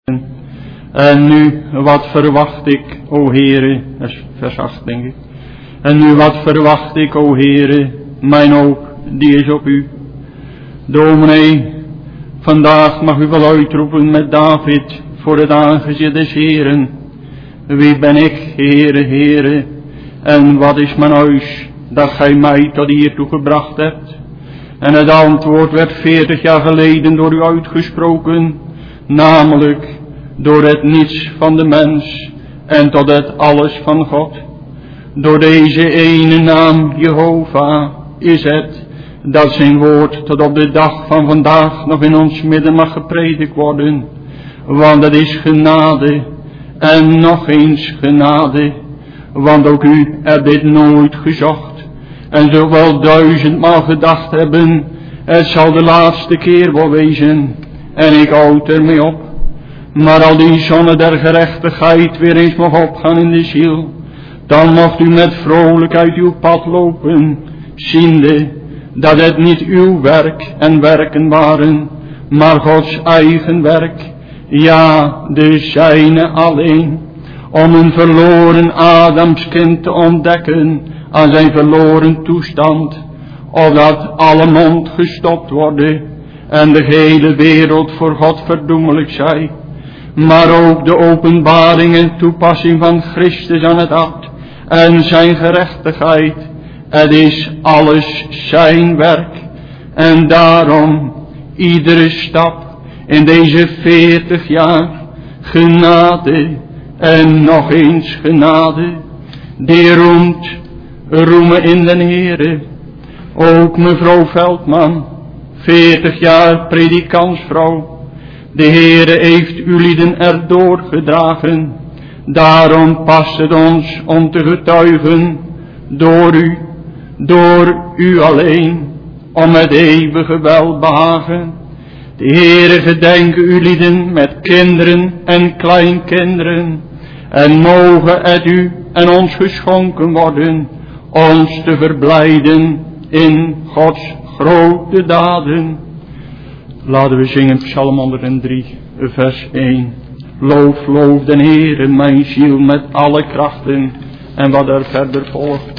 En nu, wat verwacht ik, o Heere, dat is vers 8 denk ik. En nu, wat verwacht ik, o Heere, mijn hoop, die is op u. Dominee, vandaag mag u wel uitroepen met David voor het aangezicht des Heeren. Wie ben ik, Heere, Heere, en wat is mijn huis, dat gij mij tot hiertoe gebracht hebt? En het antwoord werd 40 jaar geleden door u uitgesproken, namelijk door het niets van de mens en tot het alles van God. Door deze ene naam Jehovah is het dat zijn woord tot op de dag van vandaag nog in ons midden mag gepredikt worden. Want het is genade en nog eens genade. Want ook u hebt dit nooit gezocht en zult wel 1000-maal gedacht hebben, het zal de laatste keer wel wezen en ik houd ermee op. Maar al die zonne der gerechtigheid weer eens mag opgaan in de ziel, dan mocht u met vrolijkheid uw pad lopen, ziende dat het niet uw werk en werken waren, maar Gods eigen werk, ja, de zijne alleen, om een verloren Adamskind te ontdekken aan zijn verloren toestand, opdat alle mond gestopt worden en de hele wereld voor God verdoemelijk zij. Maar ook de openbaring en toepassing van Christus aan het hart en zijn gerechtigheid. Het is alles zijn werk. En daarom iedere stap in deze 40 jaar genade en nog eens genade. Die roemen in den Heere. Ook mevrouw Veldman, 40 jaar predikantsvrouw. De Heere heeft u lieden erdoor gedragen. Daarom past het ons om te getuigen door u alleen, om het eeuwige welbehagen. De Heere gedenke u lieden met kinderen en kleinkinderen. En mogen het u en ons geschonken worden, ons te verblijden in Gods grote daden. Laten we zingen Psalm 103, vers 1. Loof, loof den Heere, mijn ziel met alle krachten. En wat er verder volgt.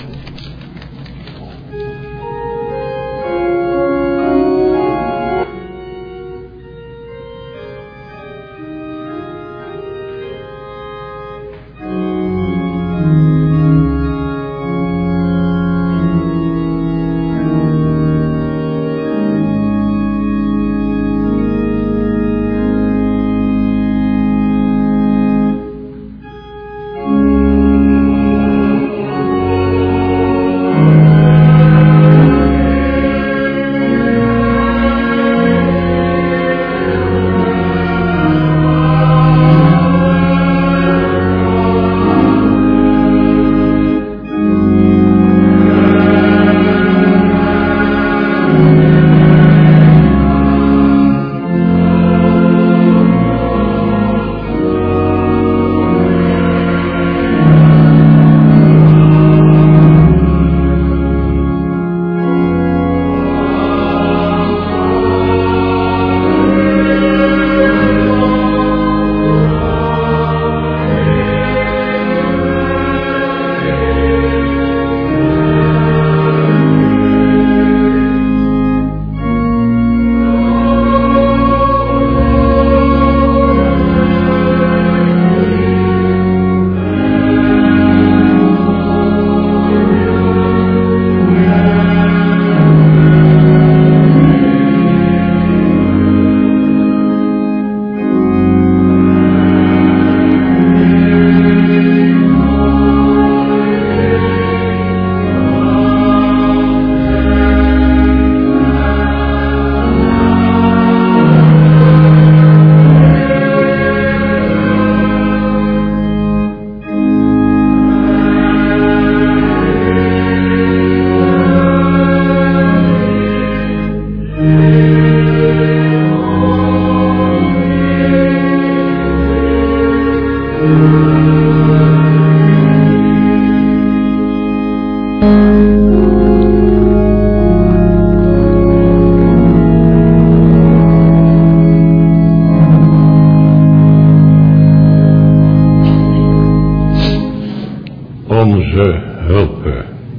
onze hulp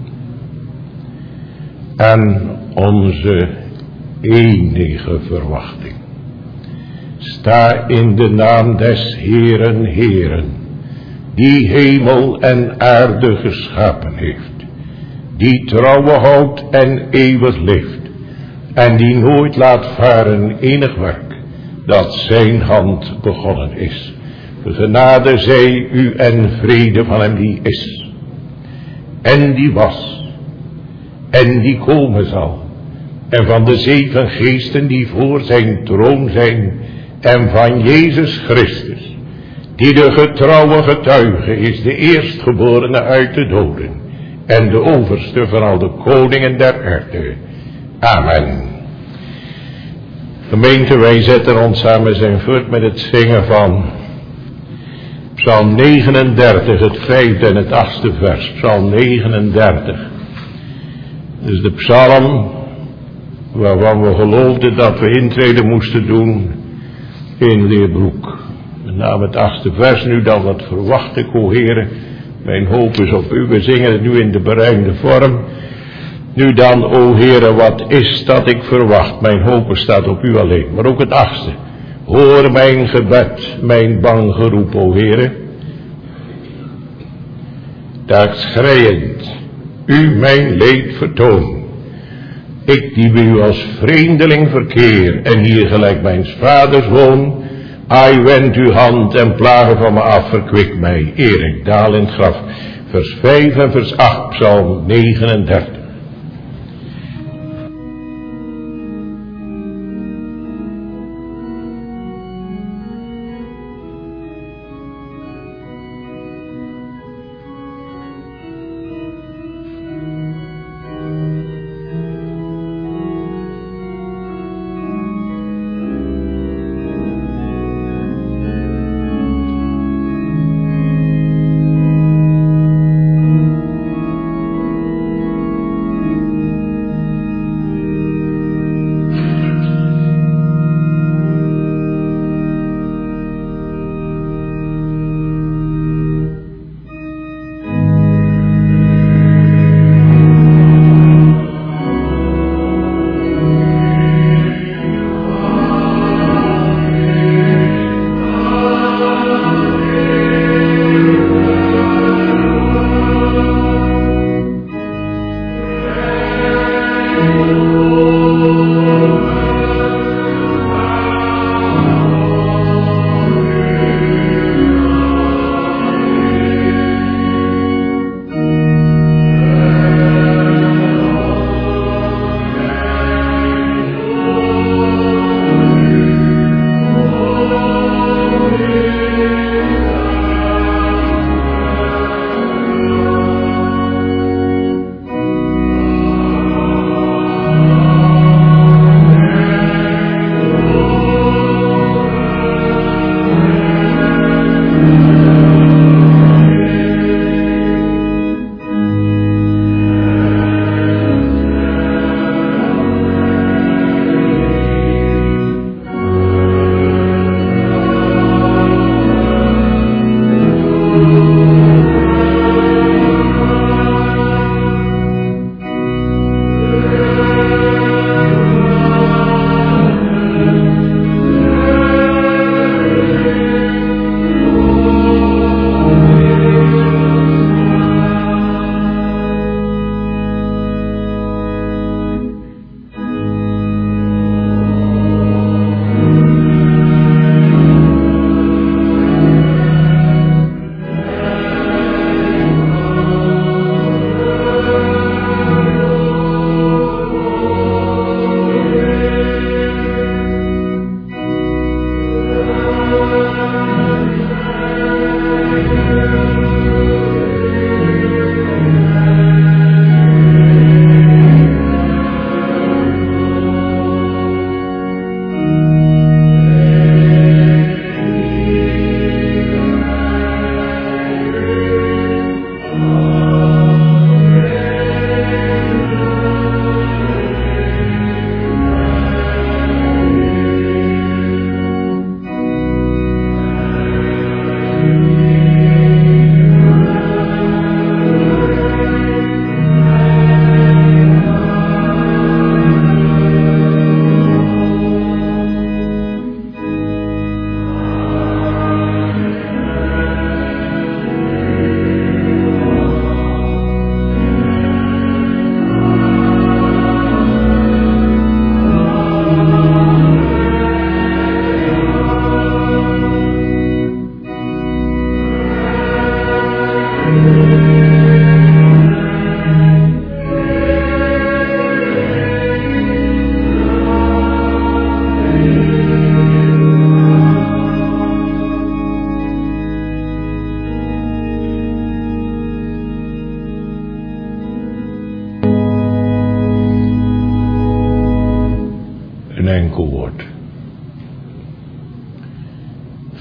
en onze enige verwachting. Sta in de naam des Heeren, Heeren, die hemel en aarde geschapen heeft, die trouwe houdt en eeuwig leeft, en die nooit laat varen enig werk dat zijn hand begonnen is. Genade zij u en vrede van hem die is, en die was, en die komen zal, en van de 7 geesten die voor zijn troon zijn, en van Jezus Christus, die de getrouwe getuige is, de eerstgeborene uit de doden, en de overste van al de koningen der aarde. Amen. Gemeente, wij zetten ons samen zijn voort met het zingen van Psalm 39, het 5e en het 8e vers. Psalm 39. Dus de psalm waarvan we geloofden dat we intreden moesten doen in Leerbroek. Met name het 8e vers. Nu dan, wat verwacht ik, o Heere, mijn hoop is op u. We zingen het nu in de berijmde vorm. Nu dan, o Heere, wat is dat ik verwacht? Mijn hoop staat op u alleen. Maar ook het 8e. Hoor mijn gebed, mijn bang geroep, o Heere. Daar schreiend, u mijn leed vertoon. Ik die bij u als vreemdeling verkeer en hier gelijk mijn vaders woon. Ai, wend uw hand en plagen van me af, verkwik mij, eer ik daal in het graf. Vers 5 en vers 8, Psalm 39.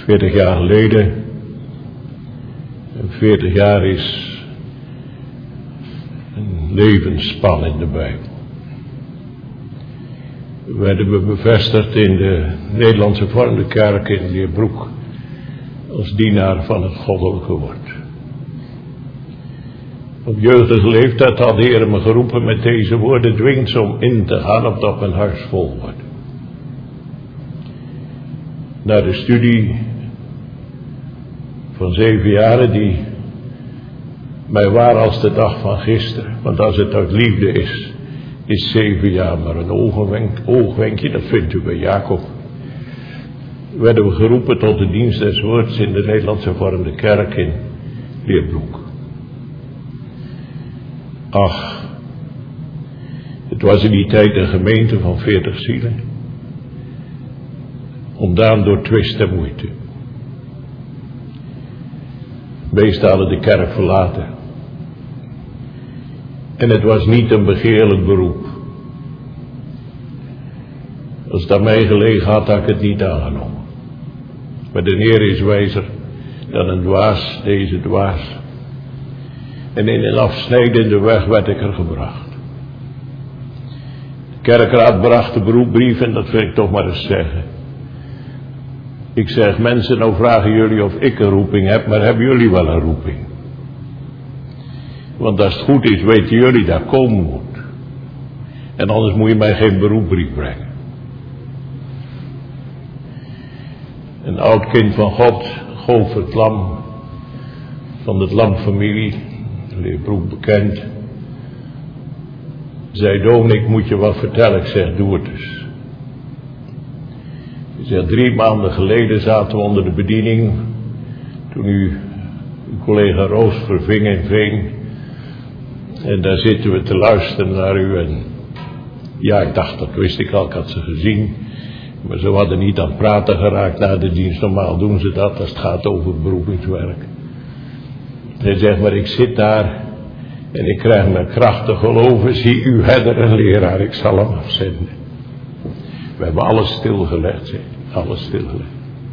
40 jaar geleden, en 40 jaar is een levensspan in de Bijbel, werden we bevestigd in de Nederlandse Hervormde Kerk in Leerbroek als dienaar van het goddelijke woord. Op jeugdige leeftijd had de Heer me geroepen met deze woorden: dwingt ze om in te gaan opdat mijn huis vol wordt. Na de studie van 7 jaren die mij waren als de dag van gisteren, want als het uit liefde is 7 jaar maar een oogwenkje, dat vindt u bij Jacob. Werden we geroepen tot de dienst des woords in de Nederlandse Hervormde Kerk in Leerbroek. Ach, het was in die tijd een gemeente van 40 zielen, ontdaan door twist en moeite. Meesten hadden de kerk verlaten. En het was niet een begeerlijk beroep. Als het aan mij gelegen had ik het niet aangenomen. Maar de Heer is wijzer dan een dwaas, deze dwaas. En in een afsnijdende weg werd ik er gebracht. De kerkraad bracht de beroepbrief en dat wil ik toch maar eens zeggen. Ik zeg, mensen, nou vragen jullie of ik een roeping heb, maar hebben jullie wel een roeping? Want als het goed is, weten jullie dat komen moet. En anders moet je mij geen beroepbrief brengen. Een oud kind van God, Govert Lam, van de Lamfamilie, Leerbroek bekend, zei: dominee, ik moet je wat vertellen. Ik zeg, doe het dus. Hij zegt, 3 maanden geleden zaten we onder de bediening, toen uw collega Roos verving in Veen. En daar zitten we te luisteren naar u. En ja, ik dacht, dat wist ik al, ik had ze gezien. Maar ze hadden niet aan het praten geraakt na de dienst. Normaal doen ze dat als het gaat over beroepingswerk. Hij zegt, maar ik zit daar en ik krijg mijn kracht te geloven. Zie uw herder en leraar, ik zal hem afzenden. We hebben alles stilgelegd, zeg. Alles stilgelegd.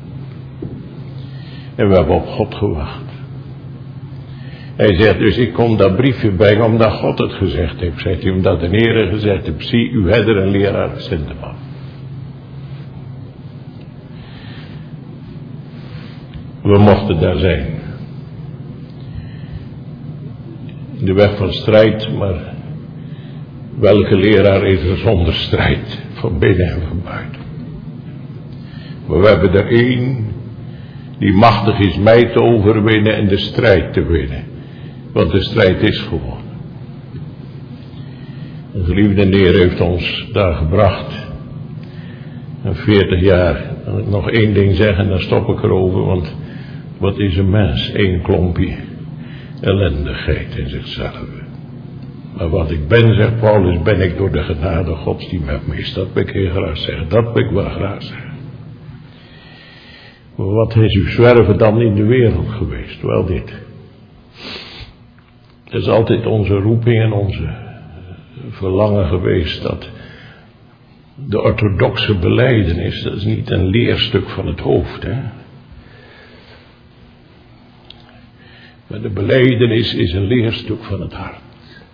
En we hebben op God gewacht. Hij zegt, dus ik kom dat briefje brengen omdat God het gezegd heeft. Zegt hij, omdat de Heer gezegd heeft, zie uw herder en leraar, zend hem af. We mochten daar zijn. In de weg van strijd, maar welke leraar is er zonder strijd, van binnen en van buiten? Maar we hebben er één die machtig is mij te overwinnen en de strijd te winnen. Want de strijd is gewonnen. De geliefde Heer heeft ons daar gebracht. En 40 jaar. Dan wil ik nog 1 ding zeggen en dan stop ik erover. Want wat is een mens? 1 klompje ellendigheid in zichzelf. Maar wat ik ben, zegt Paulus, ben ik door de genade Gods die met me is. Dat wil ik heel graag zeggen. Dat wil ik wel graag zeggen. Maar wat is uw zwerven dan in de wereld geweest? Wel dit. Het is altijd onze roeping en onze verlangen geweest dat de orthodoxe belijdenis, dat is niet een leerstuk van het hoofd, hè. Maar de belijdenis is een leerstuk van het hart.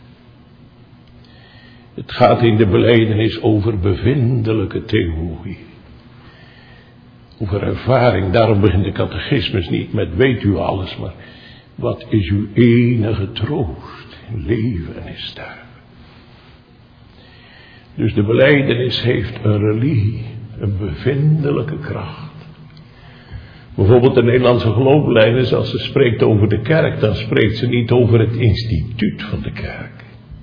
Het gaat in de belijdenis over bevindelijke theologie. Over ervaring, daarom begint de catechismus niet met weet u alles, maar wat is uw enige troost in leven en in sterven. Dus de belijdenis heeft een religie, een bevindelijke kracht. Bijvoorbeeld de Nederlandse geloofsbelijdenis, als ze spreekt over de kerk, dan spreekt ze niet over het instituut van de kerk.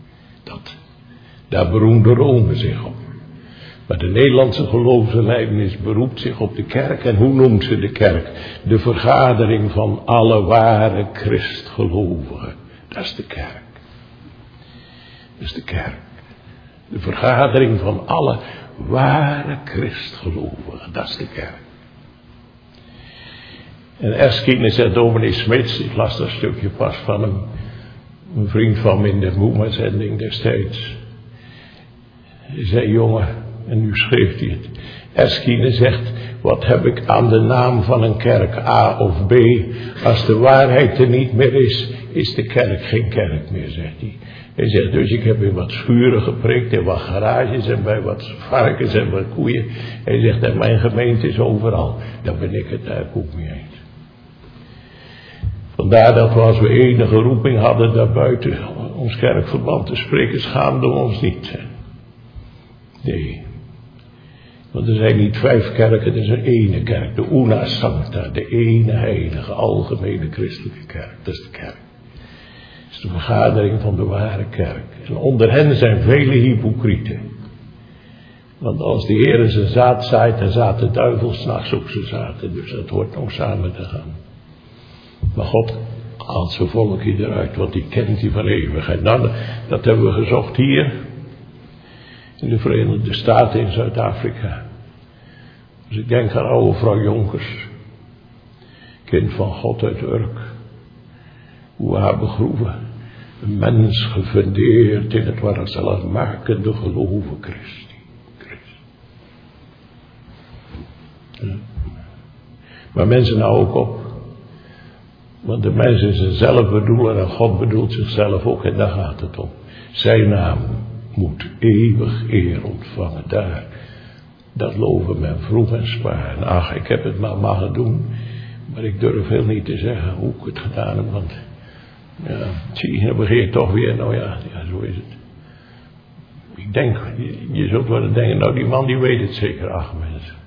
Daar beroemde Rome zich op. Maar de Nederlandse geloofsbelijdenis beroept zich op de kerk. En hoe noemt ze de kerk? De vergadering van alle ware christgelovigen. Dat is de kerk. Dat is de kerk. De vergadering van alle ware christgelovigen. Dat is de kerk. En Erskine zegt dominee Smits, ik las dat stukje pas van hem, een vriend van me in de Moema-zending destijds. Hij zei, jongen, en nu schreef hij het. Erskine zegt, Wat heb ik aan de naam van een kerk, A of B? Als de waarheid er niet meer is de kerk geen kerk meer, zegt hij. Hij zegt, dus ik heb in wat schuren gepreekt, in wat garages en bij wat varkens en wat koeien. Hij zegt, en mijn gemeente is overal. Daar ben ik het eigenlijk ook mee eens. Vandaar dat we, als we enige roeping hadden daarbuiten ons kerkverband te spreken, schaamden we ons niet. Nee. Want er zijn niet 5 kerken, er is een ene kerk. De Una Sancta, de ene heilige, algemene christelijke kerk. Dat is de kerk. Dat is de vergadering van de ware kerk. En onder hen zijn vele hypocrieten. Want als de Heer zijn zaad zaait, dan zaait de duivel 's nachts op zijn zaad. Dus dat hoort nog samen te gaan. Maar God haalt zijn volkje eruit, want die kent die van eeuwigheid. Nou, dat hebben we gezocht hier. In de Verenigde Staten in Zuid-Afrika. Dus ik denk aan oude vrouw Jonkers. Kind van God uit Urk. Hoe we haar begroeven. Een mens gefundeerd in het waarzaligmakende geloven Christi. Ja. Maar mensen nou ook op. Want de mens is zichzelf bedoelen en God bedoelt zichzelf ook. En daar gaat het om. Zijn naam moet eeuwig eer ontvangen. Daar, dat loven men vroeg en spaar. En ach, ik heb het maar mogen doen. Maar ik durf heel niet te zeggen hoe ik het gedaan heb. Want ja, zie je, dan begin je toch weer. Nou ja, zo is het. Ik denk, je zult wel denken, nou die man die weet het zeker. Ach mensen.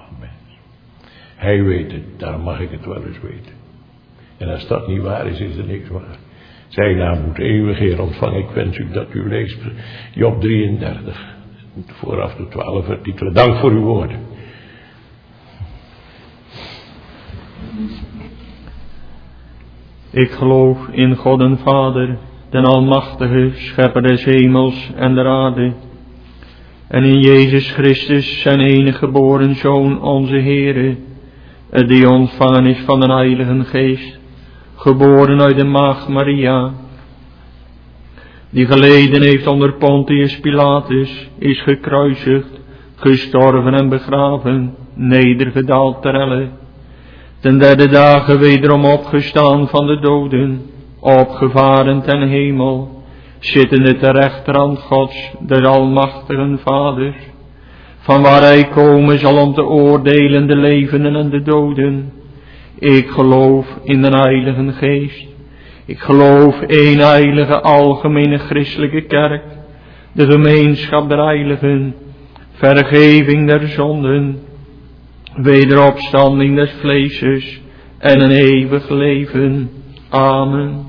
Hij weet het, daarom mag ik het wel eens weten. En als dat niet waar is er niks waar. Zijn naam moet eeuwig eer ontvangen. Ik wens u dat u leest Job 33. Vooraf de 12 artikelen. Dank voor uw woorden. Ik geloof in God en Vader, den Almachtige, Schepper des hemels en der aarde. En in Jezus Christus, zijn enige geboren Zoon, onze Heere, die ontvangen is van de Heilige Geest, geboren uit de maagd Maria, die geleden heeft onder Pontius Pilatus, is gekruisigd, gestorven en begraven, nedergedaald ter helle, ten 3e dagen wederom opgestaan van de doden, opgevaren ten hemel, zittende ter rechterhand Gods, des almachtigen Vaders, van waar hij komen zal om te oordelen de levenden en de doden. Ik geloof in de Heilige Geest. Ik geloof één heilige algemene christelijke kerk, de gemeenschap der heiligen, vergeving der zonden, wederopstanding des vleeses en een eeuwig leven. Amen.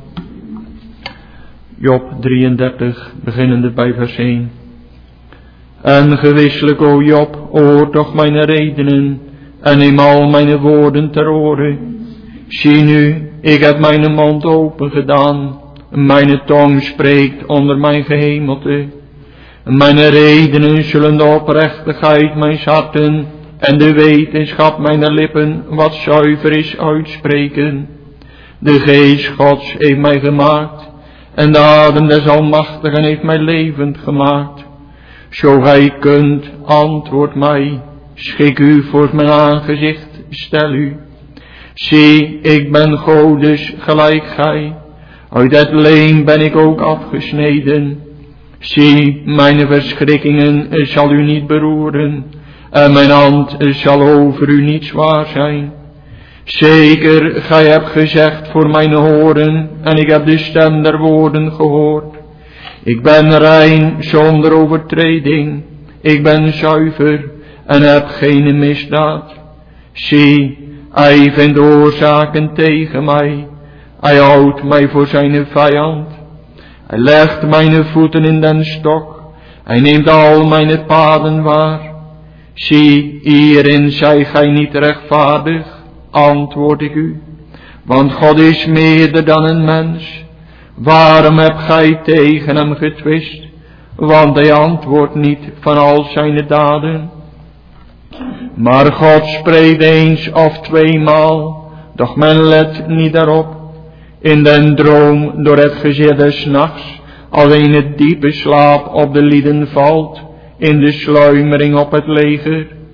Job 33, beginnende bij vers 1. En gewisselijk, o Job, hoor toch mijn redenen, en neem al mijn woorden ter oren. Zie nu, ik heb mijn mond open gedaan, mijn tong spreekt onder mijn gehemelte. Mijn redenen zullen de oprechtigheid mijn harten en de wetenschap mijn lippen, wat zuiver is, uitspreken. De geest Gods heeft mij gemaakt, en de adem des Almachtigen heeft mij levend gemaakt. Zo gij kunt, antwoord mij, schik u voor mijn aangezicht, stel u. Zie, ik ben Godes gelijk gij, uit het leem ben ik ook afgesneden. Zie, mijn verschrikkingen zal u niet beroeren, en mijn hand zal over u niet zwaar zijn. Zeker, gij hebt gezegd voor mijn horen, en ik heb de stem der woorden gehoord. Ik ben rein zonder overtreding, ik ben zuiver en heb geen misdaad. Zie, hij vindt oorzaken tegen mij, hij houdt mij voor zijn vijand. Hij legt mijn voeten in den stok, hij neemt al mijn paden waar. Zie, hierin zij gij niet rechtvaardig, antwoord ik u, want God is meerder dan een mens. Waarom hebt gij tegen hem getwist? Want hij antwoordt niet van al zijn daden. Maar God spreekt eens of tweemaal, doch men let niet daarop. In den droom door het gezicht des nachts, alleen het diepe slaap op de lieden valt, in de sluimering op het leger.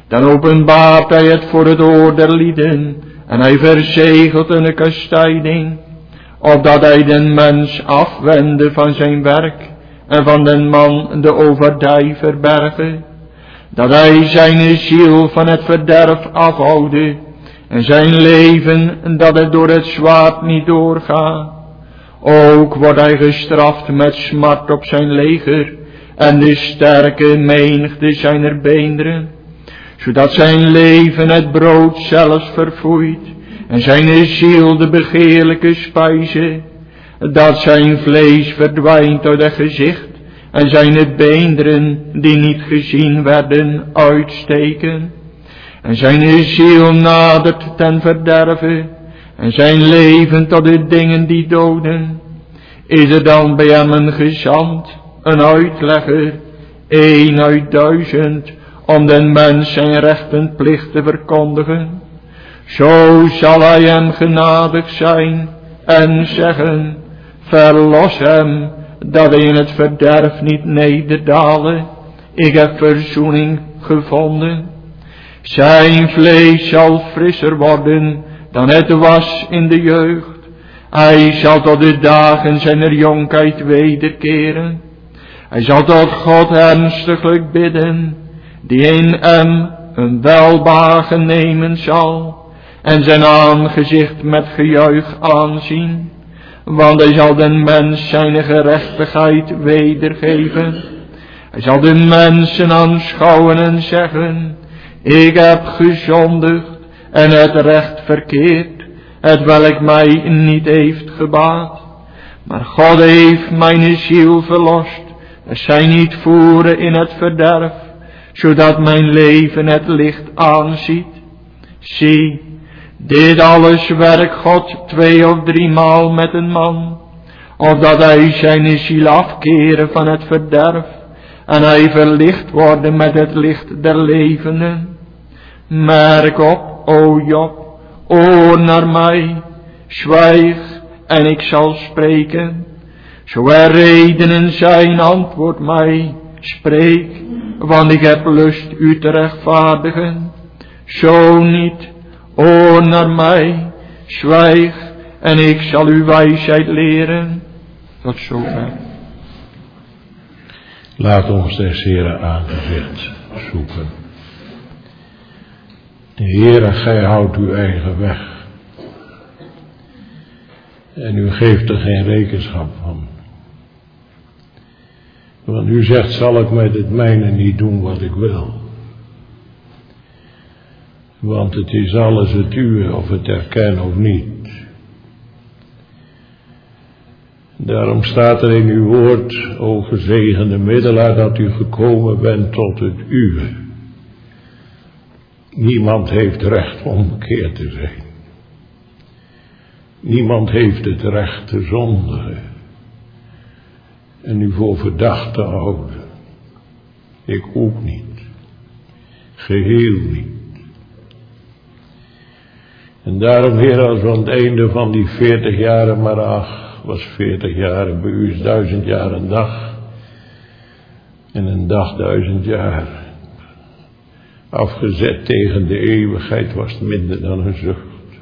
Dan openbaart hij het voor het oor der lieden, en hij verzegelt een kastijding, opdat hij den mens afwende van zijn werk, en van den man de overdij verberge, dat hij zijn ziel van het verderf afhoude, en zijn leven dat het door het zwaard niet doorgaat. Ook wordt hij gestraft met smart op zijn leger, en de sterke menigte zijner beenderen, zodat zijn leven het brood zelfs verfoeit, en zijn ziel de begeerlijke spijze, dat zijn vlees verdwijnt uit het gezicht, en zijn beenderen, die niet gezien werden, uitsteken. En zijn ziel nadert ten verderve, en zijn leven tot de dingen die doden. Is er dan bij hem een gezant, een uitlegger, 1 uit 1000, om den mens zijn recht en plicht te verkondigen? Zo zal hij hem genadig zijn en zeggen, verlos hem, dat hij in het verderf niet nederdalen. Ik heb verzoening gevonden. Zijn vlees zal frisser worden dan het was in de jeugd. Hij zal tot de dagen zijner jonkheid wederkeren. Hij zal tot God ernstiglijk bidden, die in hem een welbehagen nemen zal, en zijn aangezicht met gejuich aanzien. Want hij zal den mens zijn gerechtigheid wedergeven. Hij zal de mensen aanschouwen en zeggen, ik heb gezondigd en het recht verkeerd, het welk mij niet heeft gebaat. Maar God heeft mijn ziel verlost, dat zij niet voeren in het verderf, zodat mijn leven het licht aanziet. Zie, dit alles werkt God 2 of 3 maal met een man, opdat hij zijn ziel afkeren van het verderf, en hij verlicht worden met het licht der levenden. Merk op, o Job, oor naar mij, zwijg en ik zal spreken. Zo er redenen zijn, antwoord mij, spreek, want ik heb lust u te rechtvaardigen. Zo niet, oor naar mij, zwijg en ik zal uw wijsheid leren. Tot zover. Laat ons des Heeren aangezicht zoeken. De Heere, gij houdt uw eigen weg. En u geeft er geen rekenschap van. Want u zegt, zal ik met het mijne niet doen wat ik wil. Want het is alles het uwe, of het erkennen of niet. Daarom staat er in uw woord, o gezegende middelaar, dat u gekomen bent tot het uwe. Niemand heeft recht omgekeerd te zijn. Niemand heeft het recht te zondigen en u voor verdacht te houden. Ik ook niet. Geheel niet. En daarom, Heer, als we aan het einde van die 40 jaren, maar ach, was 40 jaar, bij u is 1000 jaar een dag. En een dag 1000 jaar. Afgezet tegen de eeuwigheid was het minder dan een zucht.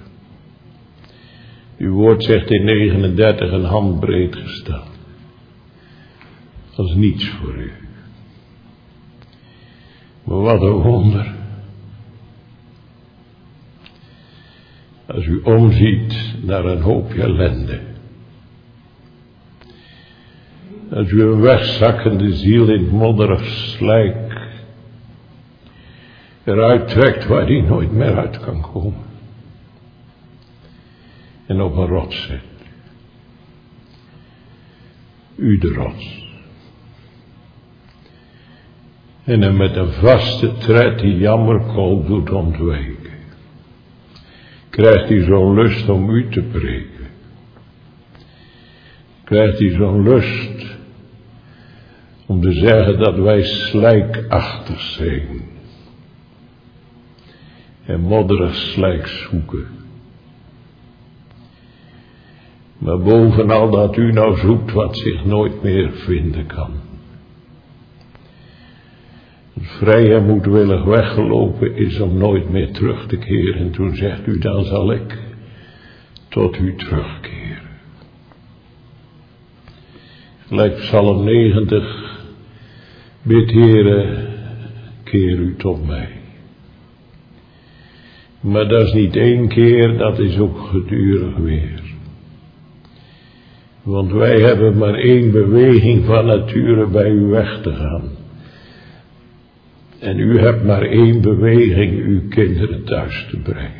Uw woord zegt in 39 een handbreed gestaan. Dat is niets voor u. Maar wat een wonder. Als u omziet naar een hoopje ellende. Als u een wegzakkende ziel in het modderig slijk eruit trekt waar die nooit meer uit kan komen. En op een rots zet. U de rots. En hem met een vaste tred die jammerkool doet ontwijken. Krijgt hij zo'n lust om u te preken. Krijgt hij zo'n lust om te zeggen dat wij slijkachtig zijn. En modderig slijk zoeken. Maar bovenal dat u nou zoekt wat zich nooit meer vinden kan. vrij en moedwillig weggelopen is om nooit meer terug te keren. En toen zegt u, dan zal ik tot u terugkeren. Gelijk Psalm 90, bid Heere, keer u tot mij. Maar dat is niet 1 keer, dat is ook gedurig weer. Want wij hebben maar 1 beweging van nature bij u weg te gaan. En u hebt maar 1 beweging uw kinderen thuis te brengen.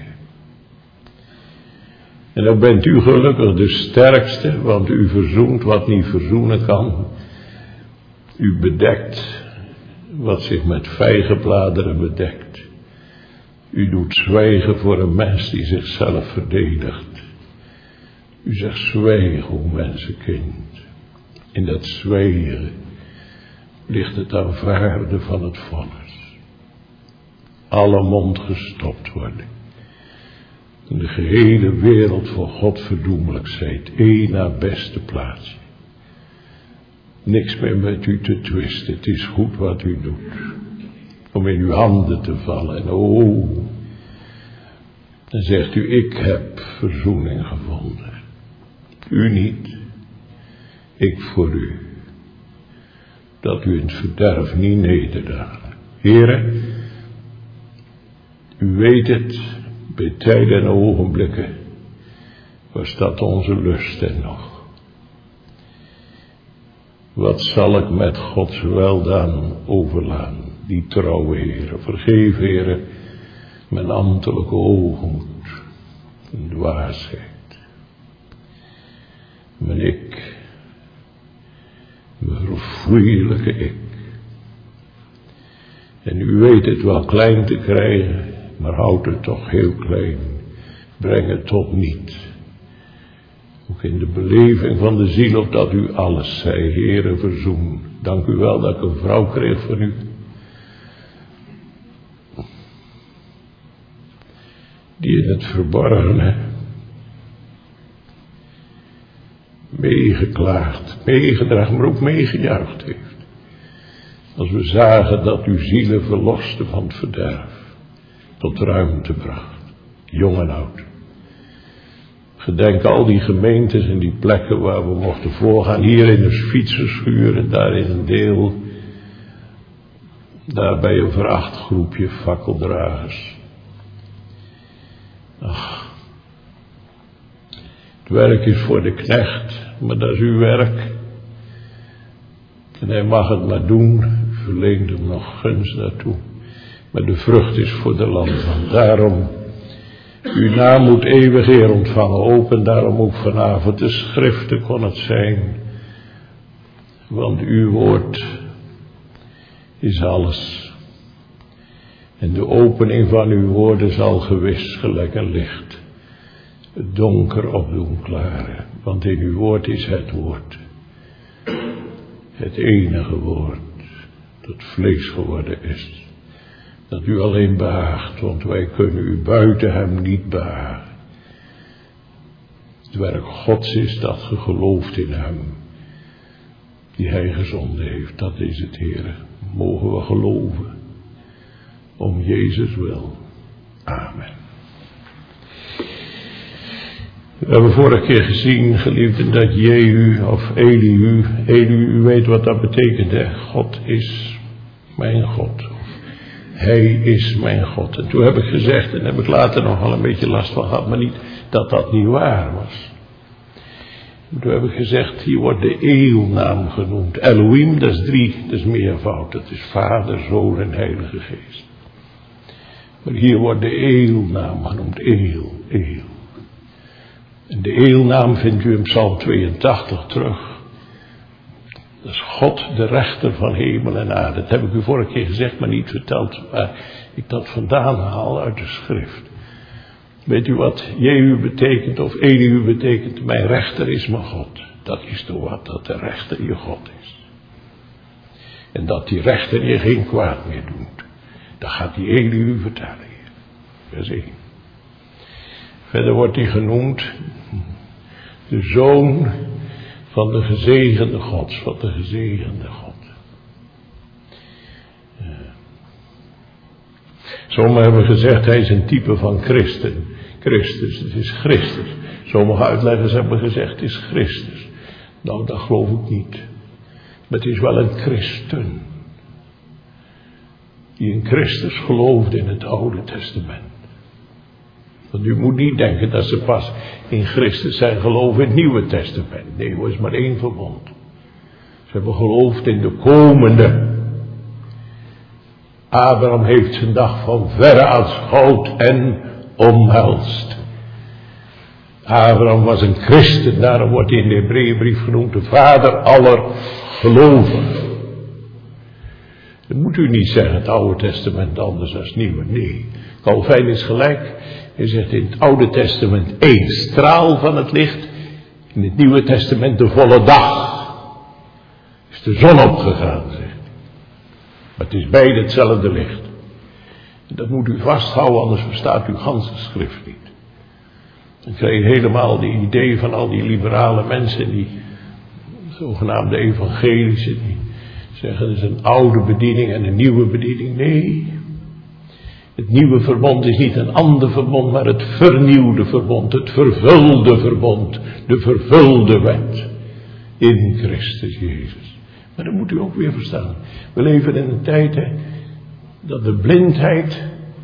En dan bent u gelukkig de sterkste, want u verzoent wat niet verzoenen kan. U bedekt wat zich met vijgenbladeren bedekt. U doet zwijgen voor een mens die zichzelf verdedigt. U zegt zwijg, o mensenkind. In dat zwijgen ligt het aanvaarden van het vonnis. Alle mond gestopt worden. En de gehele wereld voor God verdoemelijk zijt. 1 na beste plaatsje. Niks meer met u te twisten. Het is goed wat u doet. Om in uw handen te vallen. En dan zegt u, ik heb verzoening gevonden. U niet. Ik voor u. Dat u in het verderf niet nederdagen. Heere, u weet het, bij tijden en ogenblikken was dat onze lust en nog. Wat zal ik met Gods weldaan overlaan, die trouwe Heere. Vergeef, Heere, mijn ambtelijke hoogmoed en dwaasheid. Mijn ik, mijn verfoeilijke ik. En u weet het wel klein te krijgen, maar houd het toch heel klein. Breng het tot niet. Ook in de beleving van de ziel, opdat u alles zij, Heere, verzoen. Dank u wel dat ik een vrouw kreeg van u. Die in het verborgene meegeklaagd, meegedragen, maar ook meegejuicht heeft. Als we zagen dat uw zielen verloste van het verderf, tot ruimte bracht, jong en oud. Gedenk al die gemeentes en die plekken waar we mochten voorgaan, hier in een fietsenschuur en daar in een deel, daar bij een vrachtgroepje fakkeldragers. Ach, het werk is voor de knecht, maar dat is uw werk. En hij mag het maar doen, verleent hem nog gunst daartoe. Maar de vrucht is voor de landman. Daarom, uw naam moet eeuwig eer ontvangen. Open daarom ook vanavond de schriften kon het zijn. Want uw woord is alles. En de opening van uw woorden zal gewis gelijk een licht het donker opdoen klaren. Want in uw woord is het woord. Het enige woord dat vlees geworden is. Dat u alleen behaagt, want wij kunnen u buiten hem niet behagen. Het werk Gods is dat ge gelooft in hem, die hij gezonden heeft. Dat is het, Heere. Mogen we geloven, om Jezus wil. Amen. We hebben vorige keer gezien, geliefden, dat Jehu of Elihu, u weet wat dat betekent, hè? God is mijn God. Hij is mijn God. En toen heb ik gezegd, en daar heb ik later nog wel een beetje last van gehad, maar niet dat dat niet waar was. Toen heb ik gezegd, hier wordt de eeuwnaam genoemd. Elohim, dat is 3, dat is meervoud. Dat is Vader, Zoon en Heilige Geest. Maar hier wordt de eeuwnaam genoemd. Eel. En de eeuwnaam vindt u in Psalm 82 terug. Dat is God, de rechter van hemel en aarde. Dat heb ik u vorige keer gezegd, maar niet verteld waar ik dat vandaan haal uit de schrift. Weet u wat Jehu betekent of Elihu betekent? Mijn rechter is mijn God. Dat is toch wat, dat de rechter je God is. En dat die rechter je geen kwaad meer doet. Dat gaat die Elihu vertellen hier. Vers 1. Verder wordt hij genoemd de zoon van de gezegende God, van de gezegende God. Sommigen hebben gezegd, hij is een type van Christus. Het is Christus. Sommige uitleggers hebben gezegd, het is Christus. Nou, dat geloof ik niet. Maar het is wel een christen. Die in Christus geloofde in het Oude Testament. Want u moet niet denken dat ze pas in Christus zijn geloven in het Nieuwe Testament. Nee, er is maar één verbond. Ze hebben geloofd in de komende. Abraham heeft zijn dag van verre aanschouwd en omhelst. Abraham was een christen, daarom wordt hij in de Hebreeënbrief genoemd de vader aller geloven. Dat moet u niet zeggen, het Oude Testament anders dan het Nieuwe. Nee, Calvijn is gelijk. Hij zegt in het Oude Testament één straal van het licht. In het Nieuwe Testament de volle dag. Is de zon opgegaan, zegt hij. Maar het is beide hetzelfde licht. En dat moet u vasthouden, anders verstaat u ganse schrift niet. Dan krijg je helemaal die idee van al die liberale mensen, die zogenaamde evangelische, die zeggen het is een oude bediening en een nieuwe bediening. Nee, het nieuwe verbond is niet een ander verbond, maar het vernieuwde verbond, het vervulde verbond, de vervulde wet in Christus Jezus. Maar dat moet u ook weer verstaan. We leven in een tijd dat de blindheid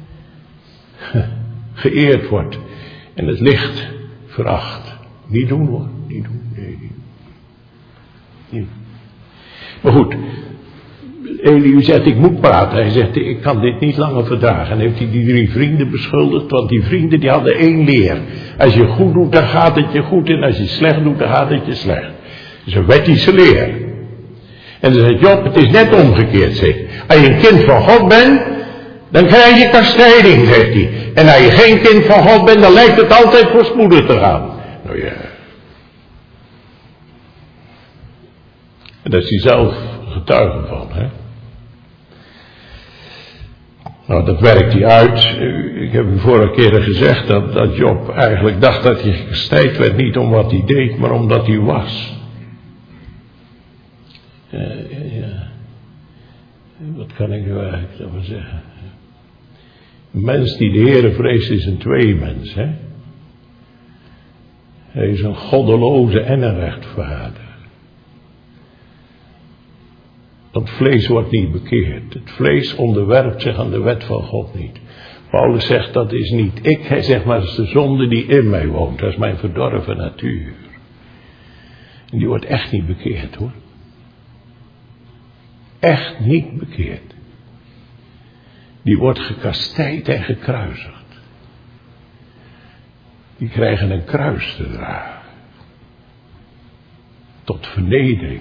geëerd wordt en het licht veracht. Niet doen hoor, niet doen, nee, niet. Maar goed, Elihu zegt ik moet praten. Hij zegt ik kan dit niet langer verdragen. En heeft hij die 3 vrienden beschuldigd, want die vrienden die hadden 1 leer. Als je goed doet dan gaat het je goed en als je slecht doet dan gaat het je slecht. Dat is een wettische leer. En dan zegt Job, het is net omgekeerd, zegt hij. Als je een kind van God bent, dan krijg je kastijding, zegt hij. En als je geen kind van God bent, dan lijkt het altijd voorspoedig te gaan. Nou ja. En daar is hij zelf getuige van, hè. Nou, dat werkt hij uit. Ik heb u vorige keer gezegd dat Job eigenlijk dacht dat hij gestijd werd, niet om wat hij deed, maar omdat hij was. Ja. Wat kan ik nu eigenlijk daarvan zeggen? Een mens die de Heere vreest is een tweemens, hè. Hij is een goddeloze en een rechtvaardiger. Dat vlees wordt niet bekeerd. Het vlees onderwerpt zich aan de wet van God niet. Paulus zegt dat is niet ik. Hij zegt maar dat is de zonde die in mij woont. Dat is mijn verdorven natuur. En die wordt echt niet bekeerd hoor. Echt niet bekeerd. Die wordt gekastijd en gekruisigd. Die krijgen een kruis te dragen. Tot vernedering.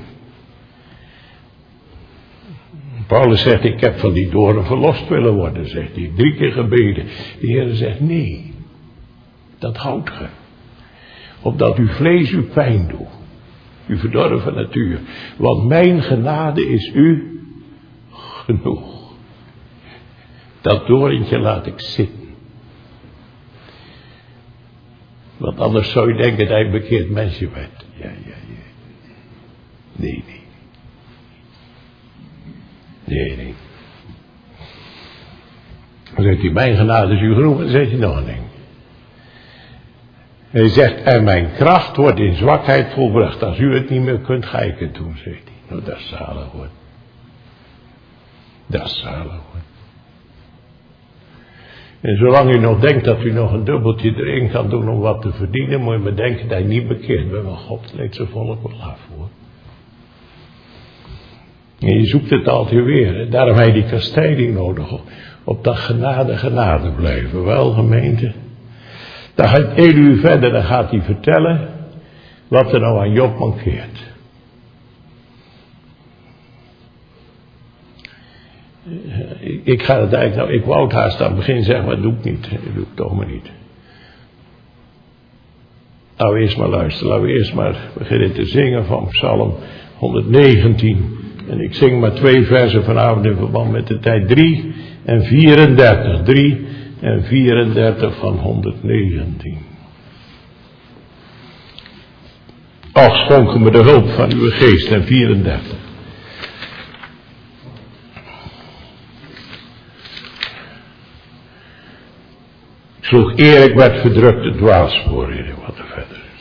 Paulus zegt, ik heb van die doornen verlost willen worden, zegt hij. 3 keer gebeden. De Heer zegt, nee, dat houdt ge. Opdat uw vlees u pijn doet. Uw verdorven natuur. Want mijn genade is u genoeg. Dat doorntje laat ik zitten. Want anders zou je denken dat hij een bekeerd mensje werd. Ja. Nee. Nee. Dan zegt hij, mijn genade is u genoeg. En dan zegt hij nog een ding. Hij zegt, en mijn kracht wordt in zwakheid volbracht. Als u het niet meer kunt, ga ik het doen, zegt hij. Nou, dat is zalig hoor. Dat is zalig hoor. En zolang u nog denkt dat u nog een dubbeltje erin kan doen om wat te verdienen, moet je maar denken dat je niet bekeerd bent. Want God leed zijn volk wel af hoor. En je zoekt het altijd weer. Hè? Daarom heb je die kastijding nodig. Op dat genade blijven. Wel gemeente. Dan gaat Elihu verder. Dan gaat hij vertellen. Wat er nou aan Job mankeert. Ik ga het eigenlijk nou. Ik wou het haast aan het begin zeggen. Maar dat doe ik niet. Dat doe ik toch maar niet. Laten we eerst maar luisteren. Laten we eerst maar beginnen te zingen van Psalm 119. En ik zing maar 2 versen vanavond in verband met de tijd 3 en 34. 3 en 34 van 119. Och, schonk me de hulp van uw geest en 34. sloeg Erik met verdrukte dwaalsporen in wat er verder is.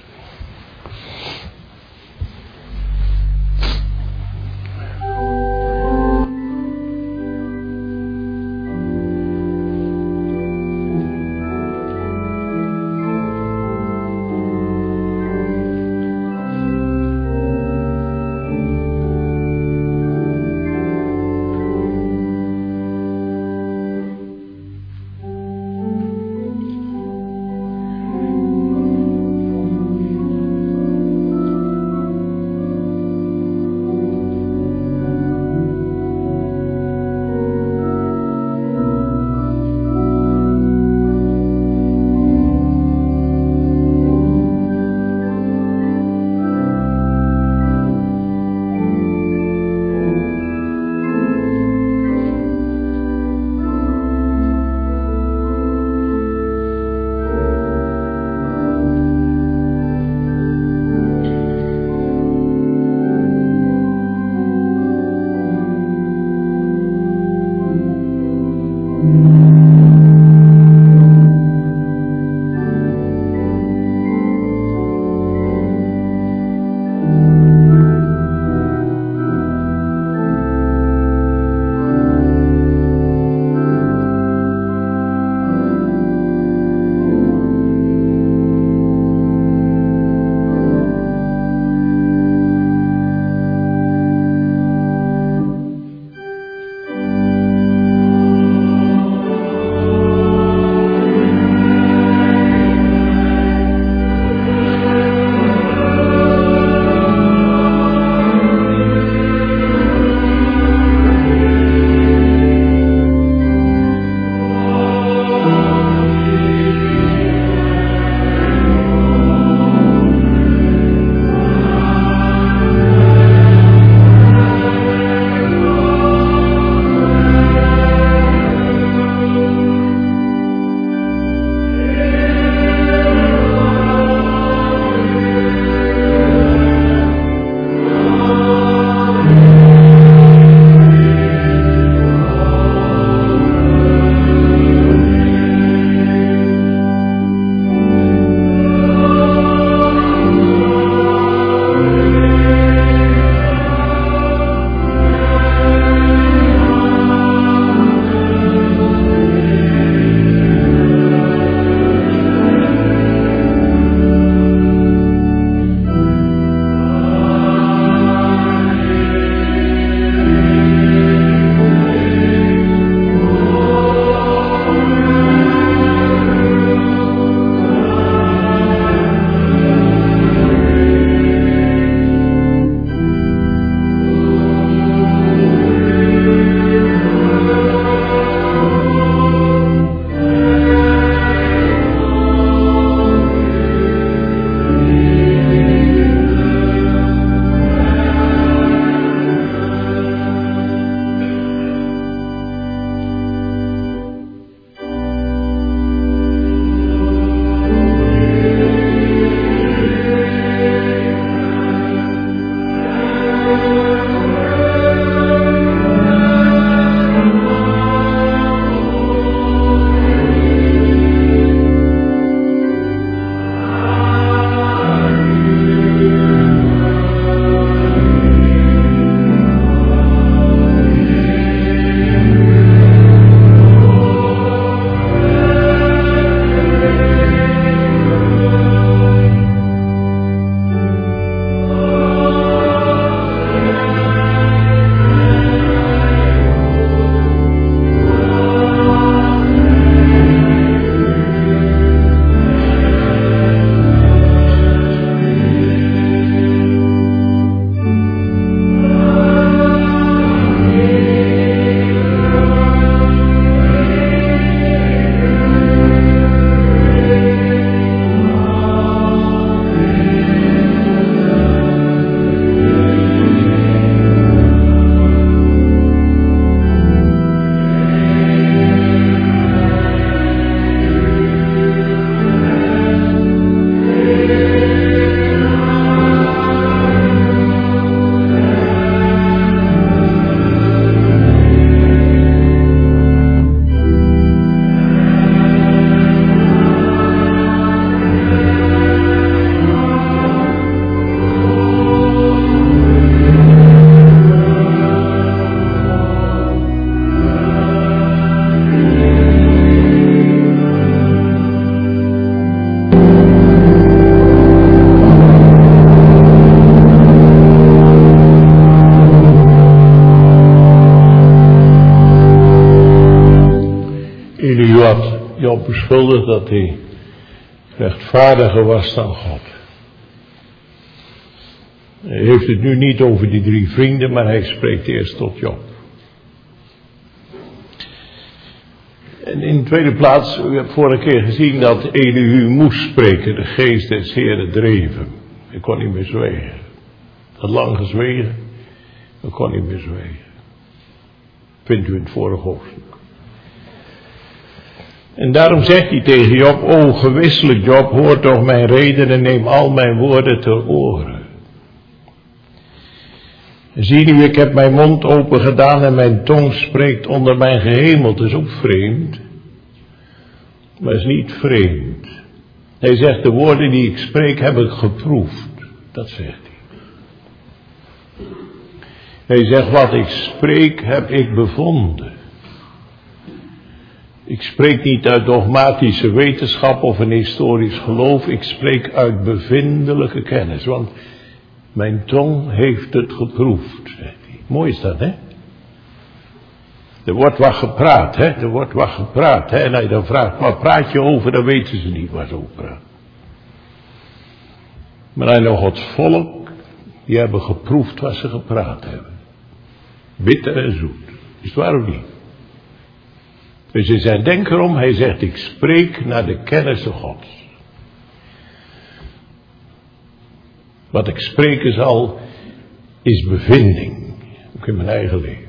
beschuldigd dat hij rechtvaardiger was dan God. Hij heeft het nu niet over die 3 vrienden, maar hij spreekt eerst tot Job. En in de tweede plaats, u hebt vorige keer gezien dat Elihu moest spreken, de geest des Heren dreef hem. Hij kon niet meer zwijgen. Had lang gezwegen, maar kon niet meer zwijgen. Vindt u in het vorige hoofdstuk. En daarom zegt hij tegen Job, o gewisselijk Job, hoor toch mijn reden en neem al mijn woorden ter oren. Zie nu, ik heb mijn mond open gedaan en mijn tong spreekt onder mijn gehemel. Het is ook vreemd, maar het is niet vreemd. Hij zegt, de woorden die ik spreek heb ik geproefd. Dat zegt hij. Hij zegt, wat ik spreek heb ik bevonden. Ik spreek niet uit dogmatische wetenschap of een historisch geloof. Ik spreek uit bevindelijke kennis. Want mijn tong heeft het geproefd, zegt hij. Mooi is dat, hè? Er wordt wat gepraat, hè? Er wordt wat gepraat, hè? En als je dan vraagt, wat praat je over? Dan weten ze niet waar ze over praten. Maar hij nog Gods volk, die hebben geproefd wat ze gepraat hebben. Bitter en zoet. Is het waar of niet? Dus in zijn denken om, hij zegt, ik spreek naar de kennissen Gods. Wat ik spreken zal, is bevinding. Ook in mijn eigen leven.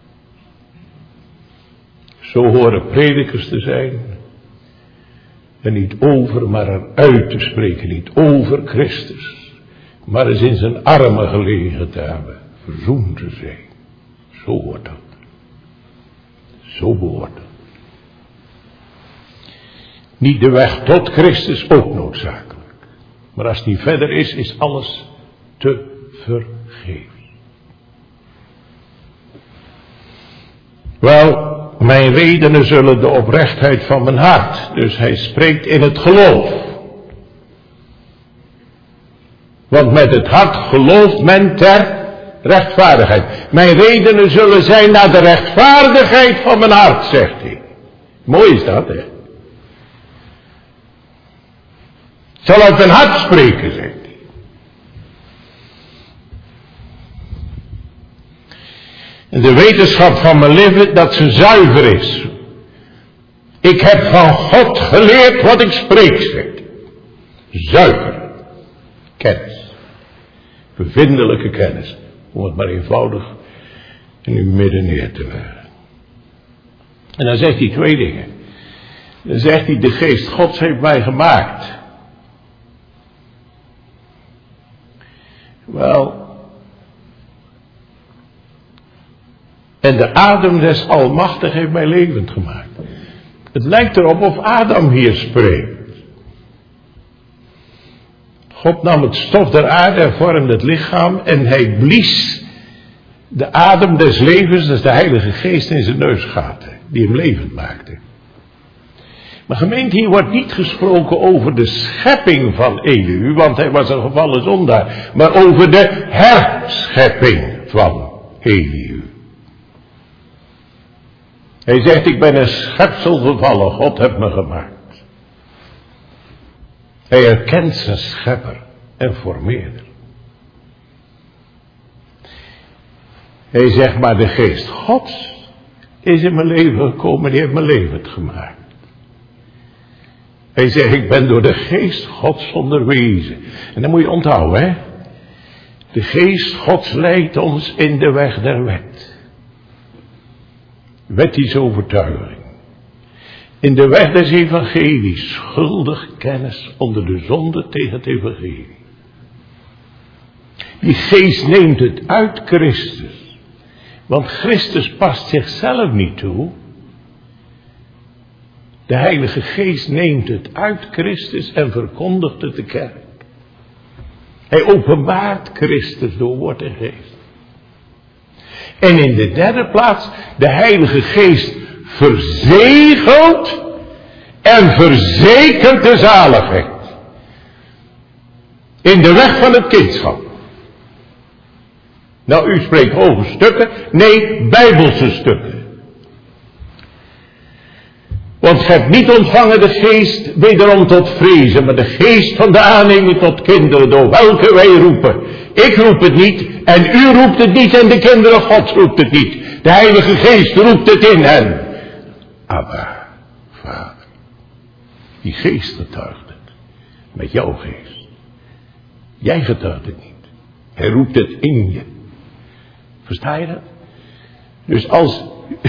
Zo horen predikers te zijn. En niet over, maar eruit te spreken. Niet over Christus. Maar eens in zijn armen gelegen te hebben. Verzoend te zijn. Zo hoort dat. Zo behoort dat. Niet de weg tot Christus, ook noodzakelijk. Maar als die verder is alles te vergeefs. Wel, mijn redenen zullen de oprechtheid van mijn hart. Dus hij spreekt in het geloof. Want met het hart gelooft men ter rechtvaardigheid. Mijn redenen zullen zijn naar de rechtvaardigheid van mijn hart, zegt hij. Mooi is dat, hè? Ik zal uit mijn hart spreken, zegt hij. En de wetenschap van mijn leven, dat ze zuiver is. Ik heb van God geleerd wat ik spreek, zegt hij. Zuiver. Kennis. Bevindelijke kennis. Om het maar eenvoudig in uw midden neer te leggen. En dan zegt hij 2 dingen. Dan zegt hij, de geest Gods heeft mij gemaakt. Wel, en de adem des Almachtig heeft mij levend gemaakt. Het lijkt erop of Adam hier spreekt. God nam het stof der aarde en vormde het lichaam en hij blies de adem des levens, dat is de Heilige Geest, in zijn neusgaten, die hem levend maakte. Maar gemeente, hier wordt niet gesproken over de schepping van Elihu, want hij was een gevallen zondaar, maar over de herschepping van Elihu. Hij zegt, ik ben een schepsel gevallen, God heeft me gemaakt. Hij herkent zijn schepper en formeerder. Hij zegt, maar de geest Gods is in mijn leven gekomen, die heeft mijn levend gemaakt. Hij zegt, ik ben door de geest Gods onderwezen. En dan moet je onthouden, hè. De geest Gods leidt ons in de weg der wet. Wettische overtuiging. In de weg des evangelies, schuldig kennis onder de zonde tegen het evangelie. Die geest neemt het uit Christus. Want Christus past zichzelf niet toe. De Heilige Geest neemt het uit Christus en verkondigt het de kerk. Hij openbaart Christus door woord en geest. En in de derde plaats, de Heilige Geest verzegelt en verzekert de zaligheid. In de weg van het kindschap. Nou, u spreekt hoge stukken. Nee, Bijbelse stukken. Want gij hebt niet ontvangen de geest wederom tot vrezen, maar de geest van de aanneming tot kinderen, door welke wij roepen. Ik roep het niet, en u roept het niet, en de kinderen Gods roept het niet. De Heilige Geest roept het in hen. Abba, Vader. Die geest getuigt het. Met jouw geest. Jij getuigt het niet. Hij roept het in je. Versta je dat? Dus als...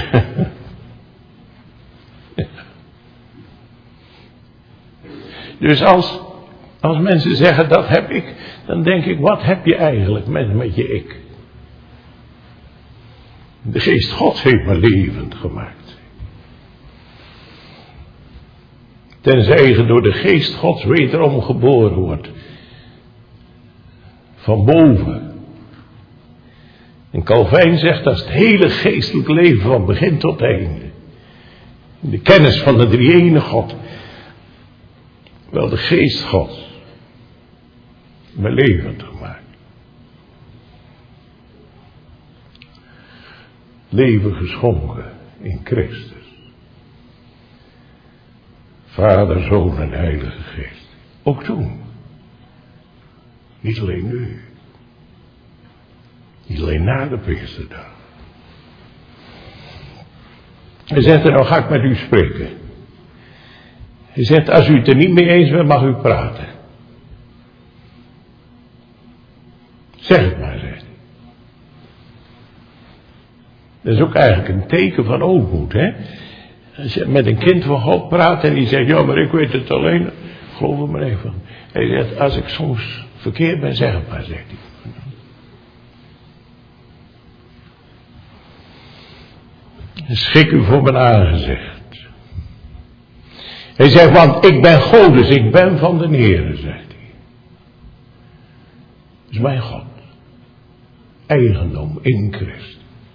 Dus als mensen zeggen dat heb ik, dan denk ik, wat heb je eigenlijk met je ik? De geest Gods heeft me levend gemaakt. Tenzij je door de geest Gods wederom geboren wordt. Van boven. En Calvijn zegt dat is het hele geestelijk leven van begin tot einde. De kennis van de drie-ene God. Wel de geest Gods. Me levend gemaakt. Leven geschonken in Christus. Vader, Zoon en Heilige Geest. Ook toen. Niet alleen nu. Niet alleen na de Pinksterdag. Hij zegt, nou ga ik met u spreken. Hij zegt, als u het er niet mee eens bent, mag u praten. Zeg het maar, zegt hij. Dat is ook eigenlijk een teken van ootmoed, hè. Als je met een kind van God praat en die zegt, ja, maar ik weet het alleen. Geloof er maar even. Hij zegt, als ik soms verkeerd ben, zeg het maar, zegt hij. Schik u voor mijn aangezicht. Hij zegt, want ik ben God, dus ik ben van de Heere, zegt hij. Dat is mijn God. Eigendom in Christus.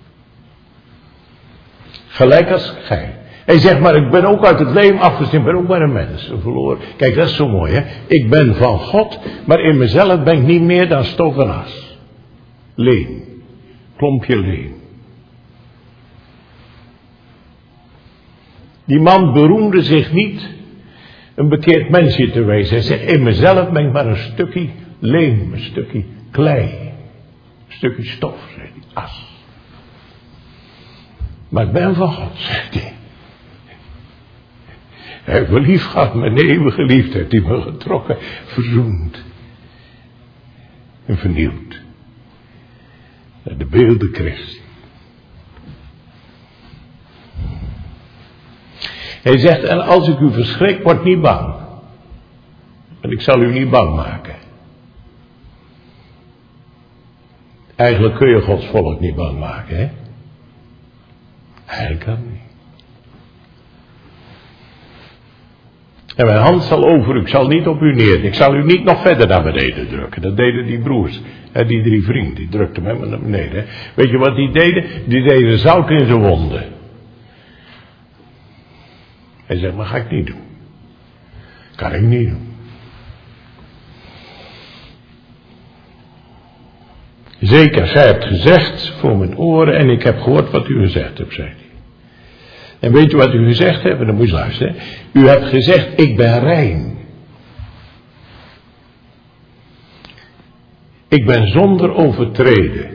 Gelijk als gij. Hij zegt, maar ik ben ook uit het leven afgezien, ik ben ook maar een mens, een verloren. Kijk, dat is zo mooi, hè. Ik ben van God, maar in mezelf ben ik niet meer dan stof en as. Leem. Klompje leem. Die man beroemde zich niet een bekeerd mensje te wezen. Hij zegt, in mezelf ben ik maar een stukje leem, een stukje klei. Een stukje stof, zegt hij, as. Maar ik ben van God, zegt hij. Hij heeft me lief gehad, mijn eeuwige liefde, die me getrokken, verzoend. En vernieuwd. Naar de beelden Christi. Hij zegt, en als ik u verschrik, word niet bang. Want ik zal u niet bang maken. Eigenlijk kun je Gods volk niet bang maken, hè? Eigenlijk kan niet. En mijn hand zal over u, ik zal niet op u neer. Ik zal u niet nog verder naar beneden drukken. Dat deden die broers, hè, die drie vrienden, die drukten hem naar beneden. Hè. Weet je wat die deden? Die deden zout in zijn wonden. Hij zegt, maar ga ik niet doen. Kan ik niet doen. Zeker, gij hebt gezegd voor mijn oren en ik heb gehoord wat u gezegd hebt, zei hij. En weet je wat u gezegd hebt? En dan moet je luisteren. U hebt gezegd, ik ben rein. Ik ben zonder overtreden.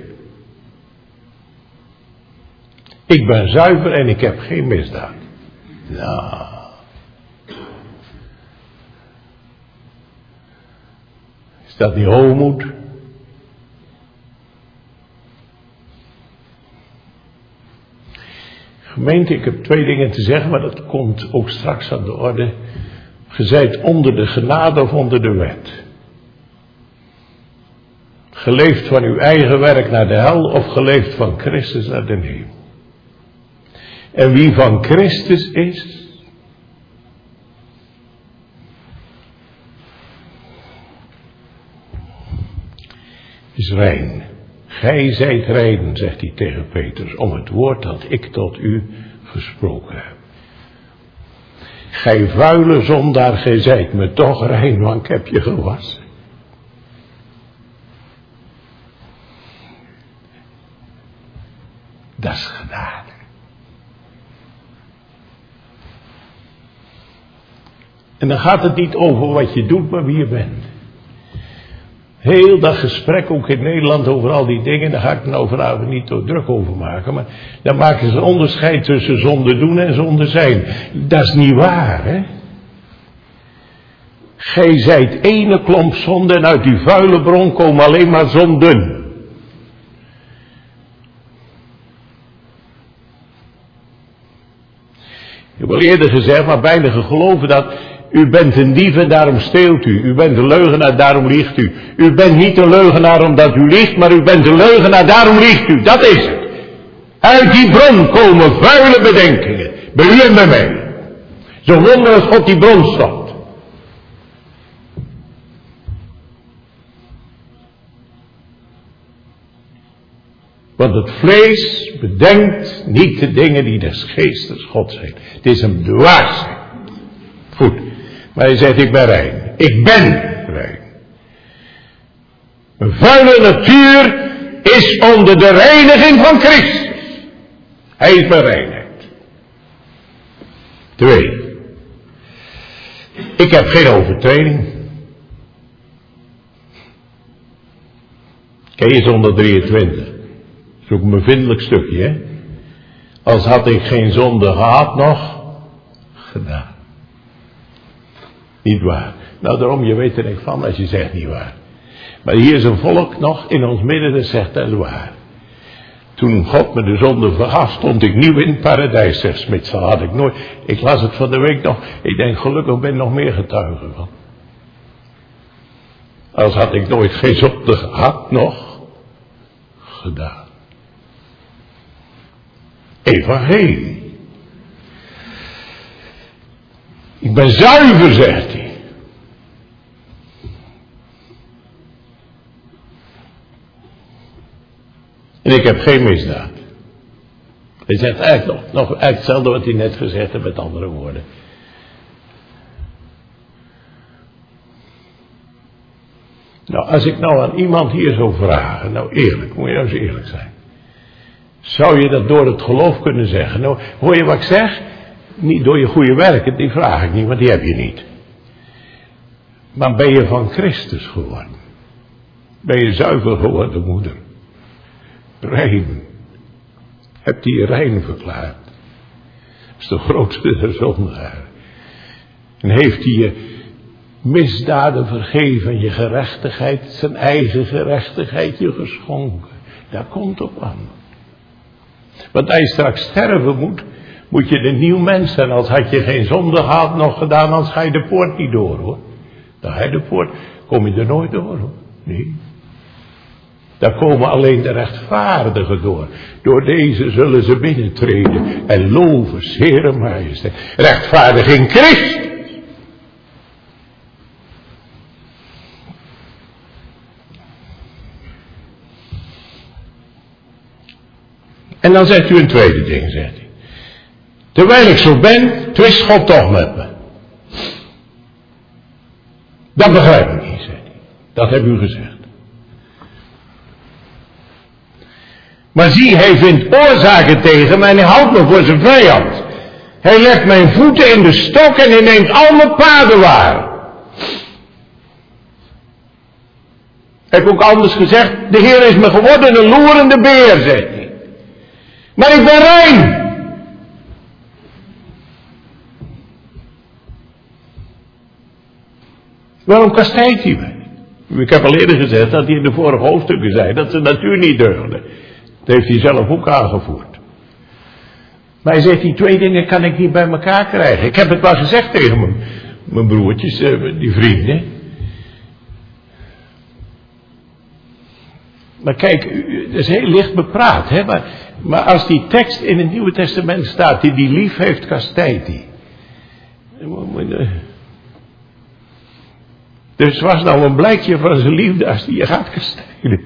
Ik ben zuiver en ik heb geen misdaad. Nou. Is dat niet hoogmoed? Gemeente, ik heb twee dingen te zeggen, maar dat komt ook straks aan de orde. Ge zijt onder de genade of onder de wet. Geleefd van uw eigen werk naar de hel of geleefd van Christus naar de hemel. En wie van Christus is rein. Gij zijt rein, zegt hij tegen Petrus, om het woord dat ik tot u gesproken heb. Gij vuile zondaar, gij zijt me toch rein, want ik heb je gewassen. Dat is genade. En dan gaat het niet over wat je doet, maar wie je bent. Heel dat gesprek ook in Nederland over al die dingen, daar ga ik nou vanavond niet zo druk over maken. Maar dan maken ze een onderscheid tussen zonde doen en zonde zijn. Dat is niet waar, hè. Gij zijt ene klomp zonde en uit die vuile bron komen alleen maar zonden. Ik heb al eerder gezegd, maar weinigen geloven dat. U bent een dief en daarom steelt u. U bent een leugenaar, daarom liegt u. U bent niet een leugenaar omdat u liegt, maar u bent een leugenaar, daarom liegt u. Dat is het. Uit die bron komen vuile bedenkingen. Bij u en bij mij. Zo wonder als God die bron stopt. Want het vlees bedenkt niet de dingen die des geestes God zijn. Het is een dwaasheid. Goed. Maar hij zegt, ik ben rein. Ik ben rein. Een vuile natuur is onder de reiniging van Christus. Hij is mijn reinheid. 2. Ik heb geen overtreding. Ken je zonde 23? Dat is ook een bevindelijk stukje, hè. Als had ik geen zonde gehad nog gedaan. Niet waar. Nou daarom, je weet er niks van als je zegt niet waar. Maar hier is een volk nog in ons midden dat zegt dat is waar. Toen God me de zonde vergaf, stond ik nieuw in het paradijs, zegt Smits. Dat had ik nooit. Ik las het van de week nog. Ik denk, gelukkig ben ik nog meer getuige van. Als had ik nooit geen zonde gehad nog gedaan. Evangelie. Ik ben zuiver, zegt hij. En ik heb geen misdaad. Hij zegt eigenlijk nog hetzelfde wat hij net gezegd heeft met andere woorden. Nou, als ik nou aan iemand hier zou vragen, nou eerlijk, moet je nou eens eerlijk zijn. Zou je dat door het geloof kunnen zeggen? Nou, hoor je wat ik zeg? Niet door je goede werken, die vraag ik niet, want die heb je niet. Maar ben je van Christus geworden? Ben je zuiver geworden, moeder? Rein. Hebt hij je rein verklaard? Dat is de grootste der zondaren. En heeft hij je misdaden vergeven, je gerechtigheid, zijn eigen gerechtigheid je geschonken. Daar komt op aan. Want als je straks sterven moet je een nieuw mens zijn. Als had je geen zonde gehad nog gedaan, anders ga je de poort niet door, hoor. Dan ga je de poort, kom je er nooit door, hoor. Nee. Daar komen alleen de rechtvaardigen door. Door deze zullen ze binnentreden en loven, Heere Majesteit. Rechtvaardig in Christus. En dan zegt u een tweede ding, zegt hij. Terwijl ik zo ben, twist God toch met me. Dat begrijp ik niet, zegt hij. Dat heb u gezegd. Maar zie, hij vindt oorzaken tegen me en hij houdt me voor zijn vijand. Hij legt mijn voeten in de stok en hij neemt al mijn paden waar. Heb ik ook anders gezegd, de Heer is me geworden een loerende beer, zegt hij. Maar ik ben rein. Waarom kastijdt hij mij? Ik heb al eerder gezegd dat hij in de vorige hoofdstukken zei dat de natuur niet deugde. Dat heeft hij zelf ook aangevoerd. Maar hij zegt, die twee dingen kan ik niet bij elkaar krijgen. Ik heb het wel gezegd tegen mijn broertjes, die vrienden. Maar kijk, dat is heel licht bepraat, hè. Maar als die tekst in het Nieuwe Testament staat, die lief heeft, kastijdt die. Dus was nou een blijkje van zijn liefde als die je gaat kastijden.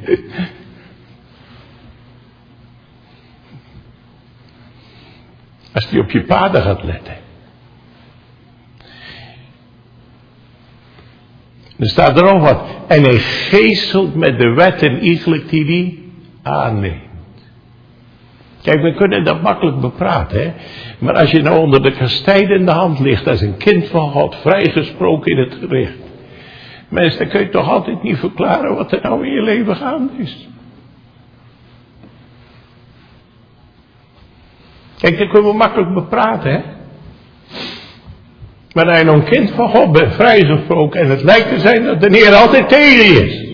Als die op je paden gaat letten. Er staat er nog wat. En hij geestelt met de wet en iegelijk die aanneemt. Kijk, we kunnen dat makkelijk bepraten, hè. Maar als je nou onder de kastijdende hand ligt als een kind van God, vrijgesproken in het gericht. Mensen, dan kun je toch altijd niet verklaren wat er nou in je leven gaande is. Kijk, dat kunnen we makkelijk bepraten, hè. Maar als je nou een kind van God bent, vrijgesproken, en het lijkt te zijn dat de Heer altijd tegen je is.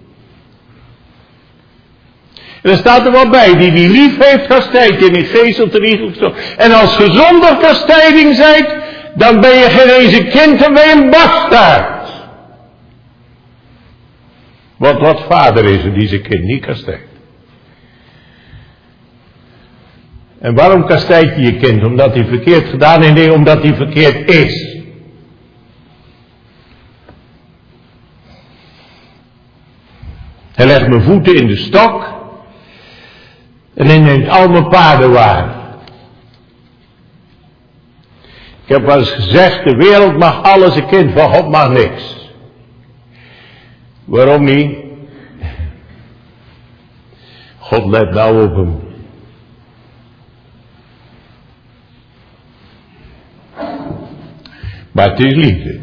En er staat er wel bij, die lief heeft kastijd en in geestelt en iegelijk zo. En als ge zonder kastijding zijt, dan ben je geen eens een kind en ben je een bastaard. Want wat vader is er die zijn kind niet kastijdt? En waarom kastijd je je kind? Omdat hij verkeerd gedaan heeft? Nee, omdat hij verkeerd is. Hij legt mijn voeten in de stok. En hij neemt al mijn paden waar. Ik heb wel eens gezegd, de wereld mag alles, een kind van God mag niks. Waarom niet? God let nou op hem. Maar het is liefde.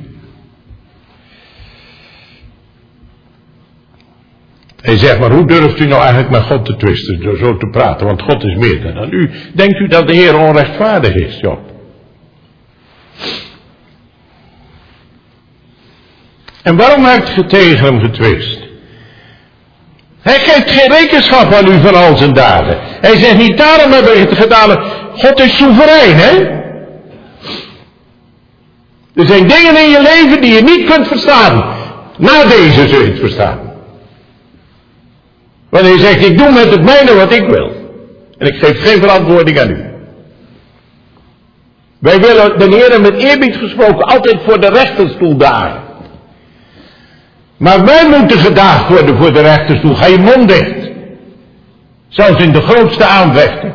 Hij zegt, maar hoe durft u nou eigenlijk met God te twisten, door zo te praten, want God is meer dan u. Denkt u dat de Heer onrechtvaardig is, Job? En waarom hebt u tegen hem getwist? Hij geeft geen rekenschap aan u van al zijn daden. Hij zegt niet, daarom hebben we het gedaan. God is soeverein, hè? Er zijn dingen in je leven die je niet kunt verstaan. Na deze zul je het verstaan. Want hij zegt, ik doe met het mijne wat ik wil. En ik geef geen verantwoording aan u. Wij willen de Heer met eerbied gesproken altijd voor de rechterstoel dagen. Maar wij moeten gedaagd worden voor de rechterstoel. Ga je mond dicht. Zelfs in de grootste aanvechten.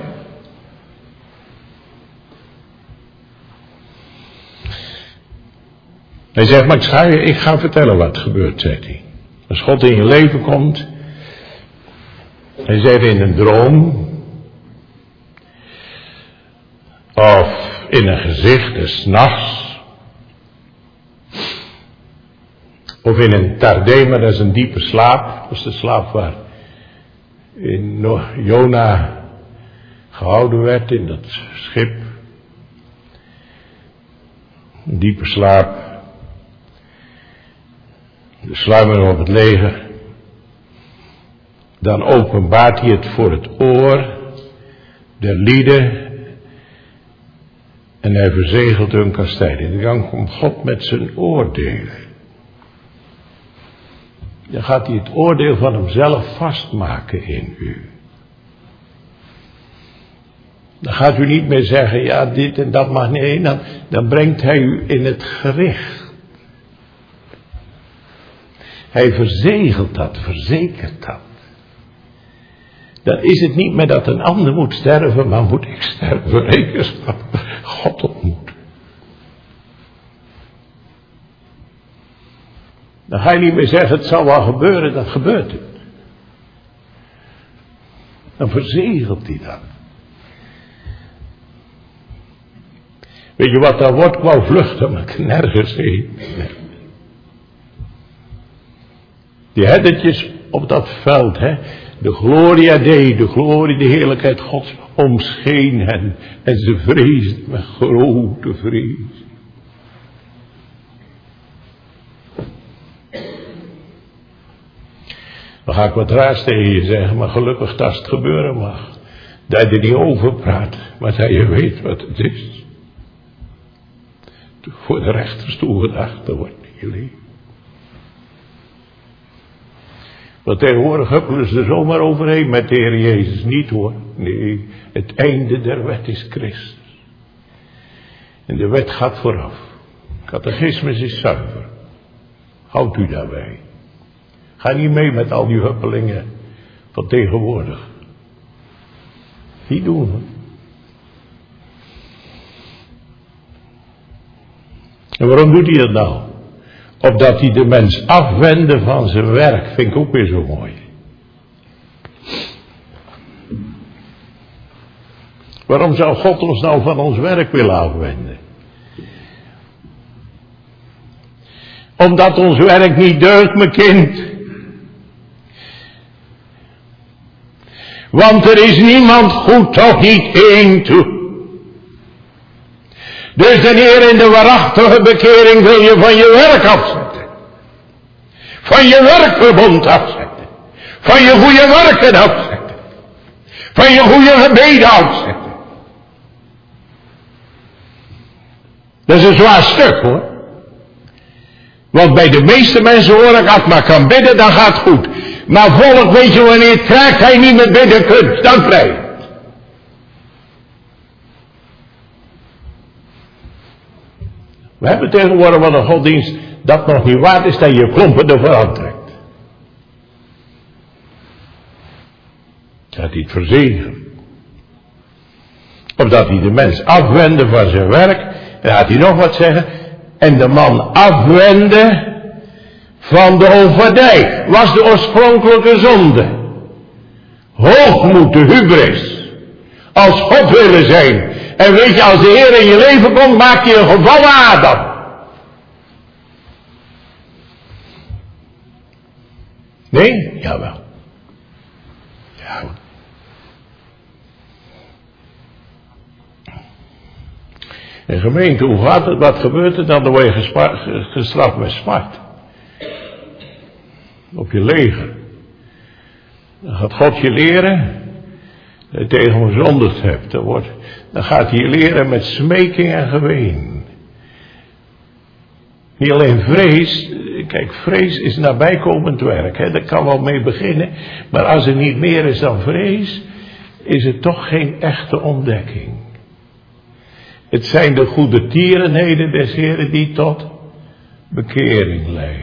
Hij zegt, maar ik ga vertellen wat gebeurt, zegt hij. Als God in je leven komt. Hij zegt in een droom. Of in een gezicht, des nachts. Of in een tardema, dat is een diepe slaap. Dat is de slaap waar in Jona gehouden werd in dat schip. Een diepe slaap. De sluimering op het leger. Dan openbaart hij het voor het oor der lieden. En hij verzegelt hun kastijding. Dan komt God met zijn oordelen. Dan gaat hij het oordeel van hemzelf vastmaken in u. Dan gaat u niet meer zeggen, ja dit en dat mag niet. Nee, dan brengt hij u in het gericht. Hij verzegelt dat, verzekert dat. Dan is het niet meer dat een ander moet sterven, maar moet ik sterven, rekenschap, God ontmoeten. Dan ga je niet meer zeggen, het zal wel gebeuren, dan gebeurt het. Dan verzegelt hij dat. Weet je wat daar wordt? Ik wou vluchten, maar ik kan nergens heen. Die herdertjes op dat veld, hè. De Gloria Dei, de glorie, de heerlijkheid Gods omscheen hen. En ze vreesden met grote vrees. Dan ga ik wat raars tegen je zeggen, maar gelukkig dat het gebeuren mag. Dat je er niet over praat, maar dat je weet wat het is. Voor de rechterstoel gedacht wordt in je leven. Want tegenwoordig huppelen ze er zomaar overheen met de Heer Jezus. Niet hoor. Nee, het einde der wet is Christus. En de wet gaat vooraf. Catechismus is zuiver. Houdt u daarbij. Ga niet mee met al die huppelingen van tegenwoordig. Niet doen. Hoor. En waarom doet hij dat nou? Opdat hij de mens afwende van zijn werk. Vind ik ook weer zo mooi. Waarom zou God ons nou van ons werk willen afwenden? Omdat ons werk niet deugt, mijn kind. Want er is niemand goed, toch niet één toe. Dus de Heer in de waarachtige bekering wil je van je werk afzetten. Van je werkverbond afzetten. Van je goede werken afzetten. Van je goede gebeden afzetten. Dat is een zwaar stuk hoor. Want bij de meeste mensen hoor ik, als ik maar kan bidden, dan gaat het goed. Maar volk, weet je wanneer het krijgt, hij niet meer bidden kunt, dan krijg je het. We hebben tegenwoordig wel een godsdienst dat nog niet waard is dat je klompen ervoor aantrekt. Dat hij het verzegelt. Of dat hij de mens afwende van zijn werk. En had hij nog wat zeggen. En de man afwende van de overdij. Was de oorspronkelijke zonde. Hoogmoed, de hubris. Als God willen zijn. En weet je, als de Heer in je leven komt, maak je een gevallen Adam. Nee? Jawel. Ja. In gemeente, hoe gaat het? Wat gebeurt er dan? Dan word je gestraft met smart. Op je leger. Dan gaat God je leren dat je tegen hem gezondigd hebt. Dan gaat hij je leren met smeking en geween. Niet alleen vrees. Kijk, vrees is nabijkomend werk. Hè? Daar kan wel mee beginnen. Maar als er niet meer is dan vrees, is het toch geen echte ontdekking. Het zijn de goede tierenheden des Heren die tot bekering leiden.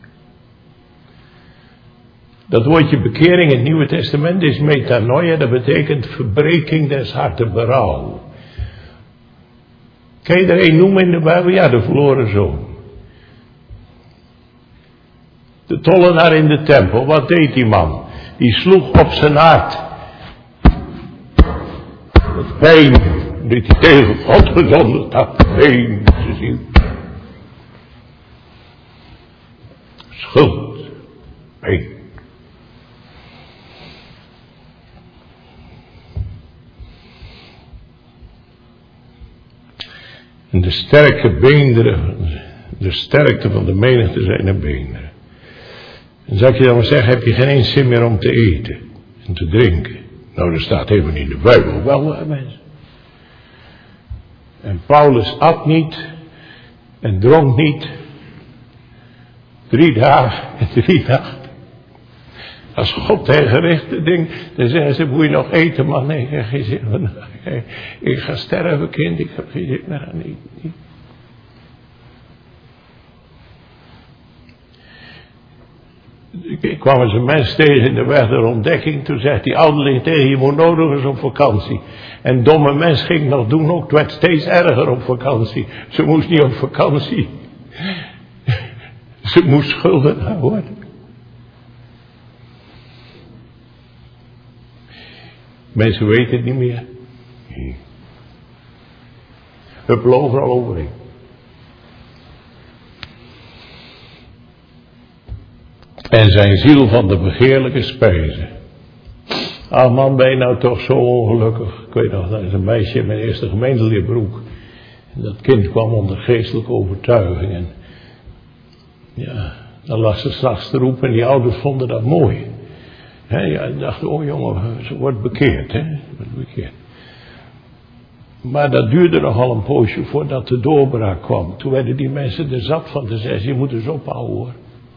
Dat woordje bekering in het Nieuwe Testament is metanoia, dat betekent verbreking des harten, berouw. Kan je er een noemen in de Bijbel? Ja, de verloren zoon. De tollenaar in de tempel, wat deed die man? Die sloeg op zijn hart. Het pijn, dat hij tegen God gezondigd had, pijn te zien. Schuld, pijn. En de sterke beenderen, de sterkte van de menigte zijn de beenderen. En zou ik je dan maar zeggen, heb je geen eens zin meer om te eten en te drinken. Nou, dat staat helemaal niet in de Bijbel, wel mensen. En Paulus at niet en dronk niet 3 dagen en 3 nachten. Als God tegen rechter denkt, dan zeggen ze, moet je nog eten? Man, nee, ik heb geen zin van. Ik ga sterven, kind, ik heb geen zin meer aan eten. Ik kwam eens een mens tegen in de weg der ontdekking. Toen zegt die ouderling tegen, je moet nodig eens op vakantie. En domme mens ging nog doen ook. Het werd steeds erger op vakantie. Ze moest niet op vakantie. Ze moest schuldenaar worden. Mensen weten het niet meer. Huppel overal overheen. En zijn ziel van de begeerlijke spijzen. Ah man, ben je nou toch zo ongelukkig. Ik weet nog, dat is een meisje in mijn eerste gemeenteleerbroek. En dat kind kwam onder geestelijke overtuiging. En ja, dan lag ze 's nachts te roepen en die ouders vonden dat mooi. Ja, dachten, oh jongen, ze wordt bekeerd, hè. Wordt bekeerd. Maar dat duurde nogal een poosje voordat de doorbraak kwam. Toen werden die mensen er zat van te zeggen, je moet eens ophouden hoor.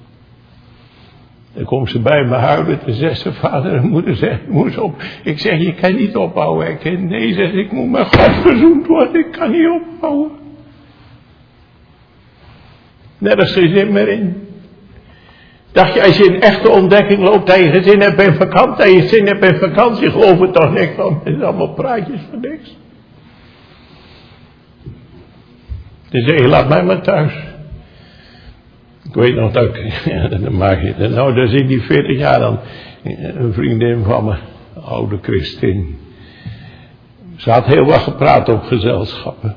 Dan komt ze bij me huilen, toen zegt ze, vader en moeder zegt, ik moet op. Ik zeg, je kan niet ophouden. Ik zeg, nee, zegt, ik moet met God verzoend worden, ik kan niet ophouden. Nergens geen zin meer in. Dacht je, als je in echte ontdekking loopt, dat je geen zin hebt in vakantie, dat je zin hebt in vakantie, geloof er toch niks van. Het is allemaal praatjes voor niks. Dus zeg je, laat mij maar thuis. Ik weet nog dat ik, ja, dan maak je het. Nou, dus in die 40 jaar dan, een vriendin van me, oude Christin. Ze had heel wat gepraat op gezelschappen.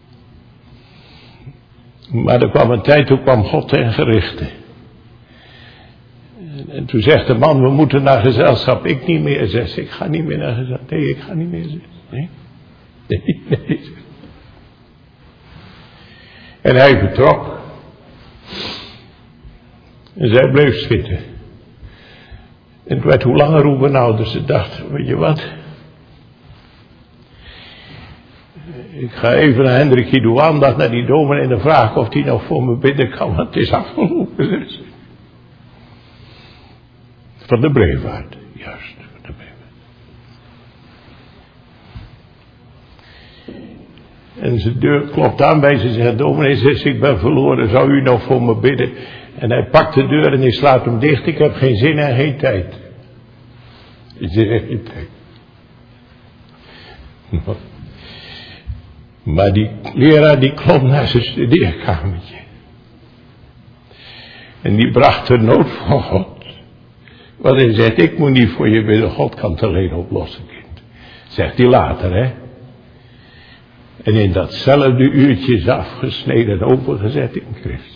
Maar er kwam een tijd, toen kwam God ten gerichte. En toen zegt de man, we moeten naar gezelschap. Ik niet meer, zegt ze. Ik ga niet meer naar gezelschap. Nee, ik ga niet meer, zegt ze. Nee. En hij vertrok. En zij bleef zitten. En het werd hoe langer hoe benauwder. Ze dacht, weet je wat? Ik ga even naar Hendrik Guido aandacht naar die dominee en dan vraag of hij nog voor me bidden kan, want het is afgelopen. Van de Brevaart, juist, van de Brevaart. En zijn deur klopt aan bij ze, zegt, dominee, zegt, ik ben verloren, zou u nog voor me bidden? En hij pakt de deur en hij slaat hem dicht, ik heb geen zin en geen tijd. Geen tijd. Maar die leraar die klom naar zijn studeerkamertje. En die bracht de nood van God. Want hij zegt, ik moet niet voor je bidden, God kan het alleen oplossen, kind. Zegt hij later, hè. En in datzelfde uurtje is afgesneden en opengezet in Christus.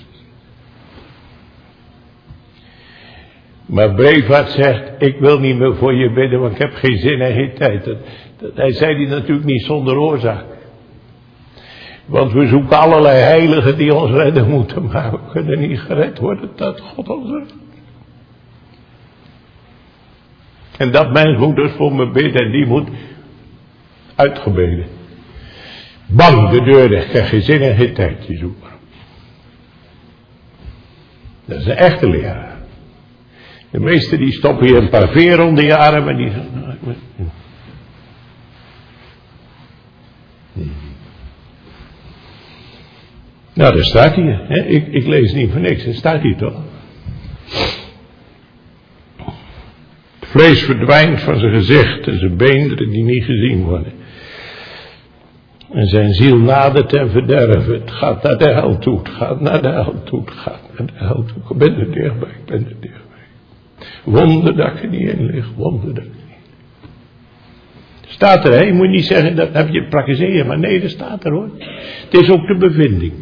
Maar Brevaart zegt, ik wil niet meer voor je bidden, want ik heb geen zin en geen tijd. Hij zei die natuurlijk niet zonder oorzaak. Want we zoeken allerlei heiligen die ons redden moeten, maar we kunnen niet gered worden dat God ons redt. En dat mens moet dus voor me bidden en die moet uitgebeden. Bang, de deur dicht, krijg je zin en geen tijd, je zoekt maar. Dat is een echte leraar. De meesten die stoppen hier een paar veren onder je arm en die zeggen, nou, daar staat hij. Hè? Ik lees niet voor niks. Daar staat hij toch. Het vlees verdwijnt van zijn gezicht en zijn beenderen die niet gezien worden. En zijn ziel nadert ten verderven. Het gaat naar de hel toe. Het gaat naar de hel toe. Het gaat naar de hel toe. Ik ben er dichtbij. Ik ben er dichtbij. Wonder dat ik er niet in lig. Wonder dat ik er niet. Staat er, hè? Je moet niet zeggen dat heb je praktiseren. Maar nee, dat staat er hoor. Het is ook de bevinding.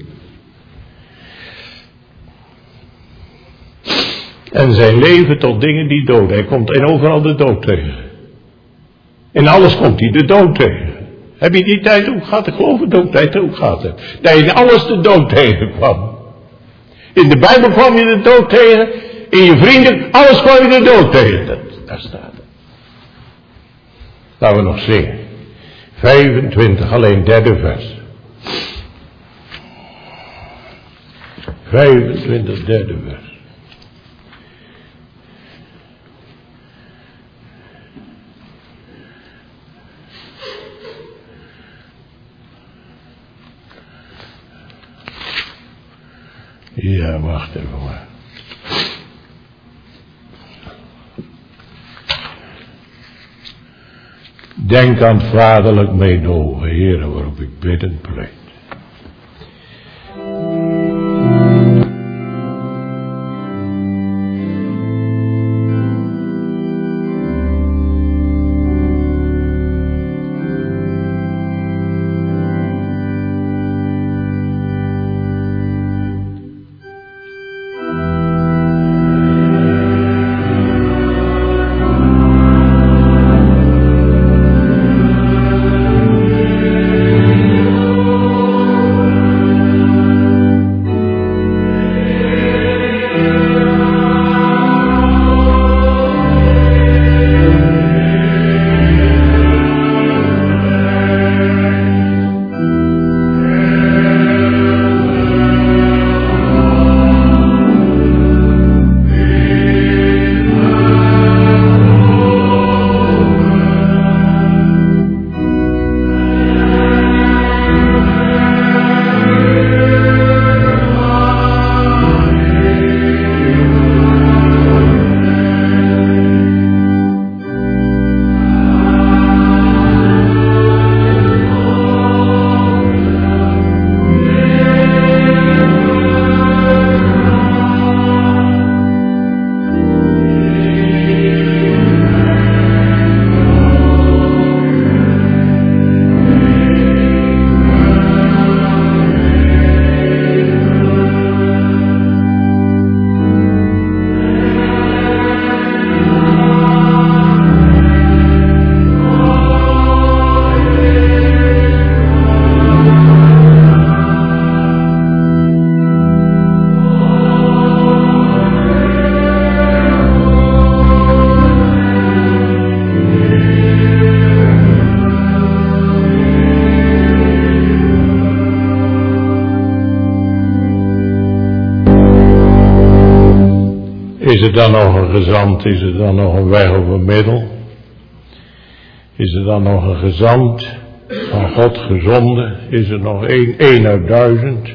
En zijn leven tot dingen die dood. Hij komt en overal de dood tegen. In alles komt hij de dood tegen. Heb je die tijd ook gehad? Ik geloof het ook tijd ook gehad hebt. Dat je in alles de dood tegenkwam. In de Bijbel kwam je de dood tegen. In je vrienden, alles kwam je de dood tegen. Daar staat het. Laten we nog zingen. 25, alleen derde vers. 25, derde vers. Ja, wacht even maar. Denk aan het vaderlijk meedogen, Heere, waarop ik biddend pleit. dan nog een gezant? Is er dan nog een weg of een middel? Is er dan nog een gezant van God gezonden? Is er nog één uit 1000?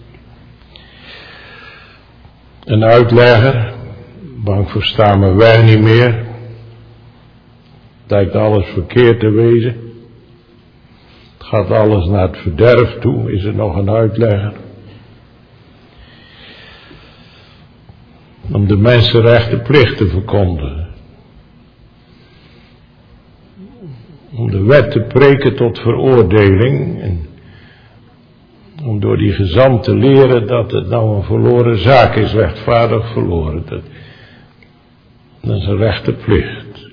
Een uitlegger? Bang verstaan me wij niet meer. Lijkt alles verkeerd te wezen. Het gaat alles naar het verderf toe. Is er nog een uitlegger? Om de mensenrechten plicht te verkondigen. Om de wet te preken tot veroordeling. En om door die gezant te leren dat het nou een verloren zaak is, rechtvaardig verloren. Dat is een rechte plicht.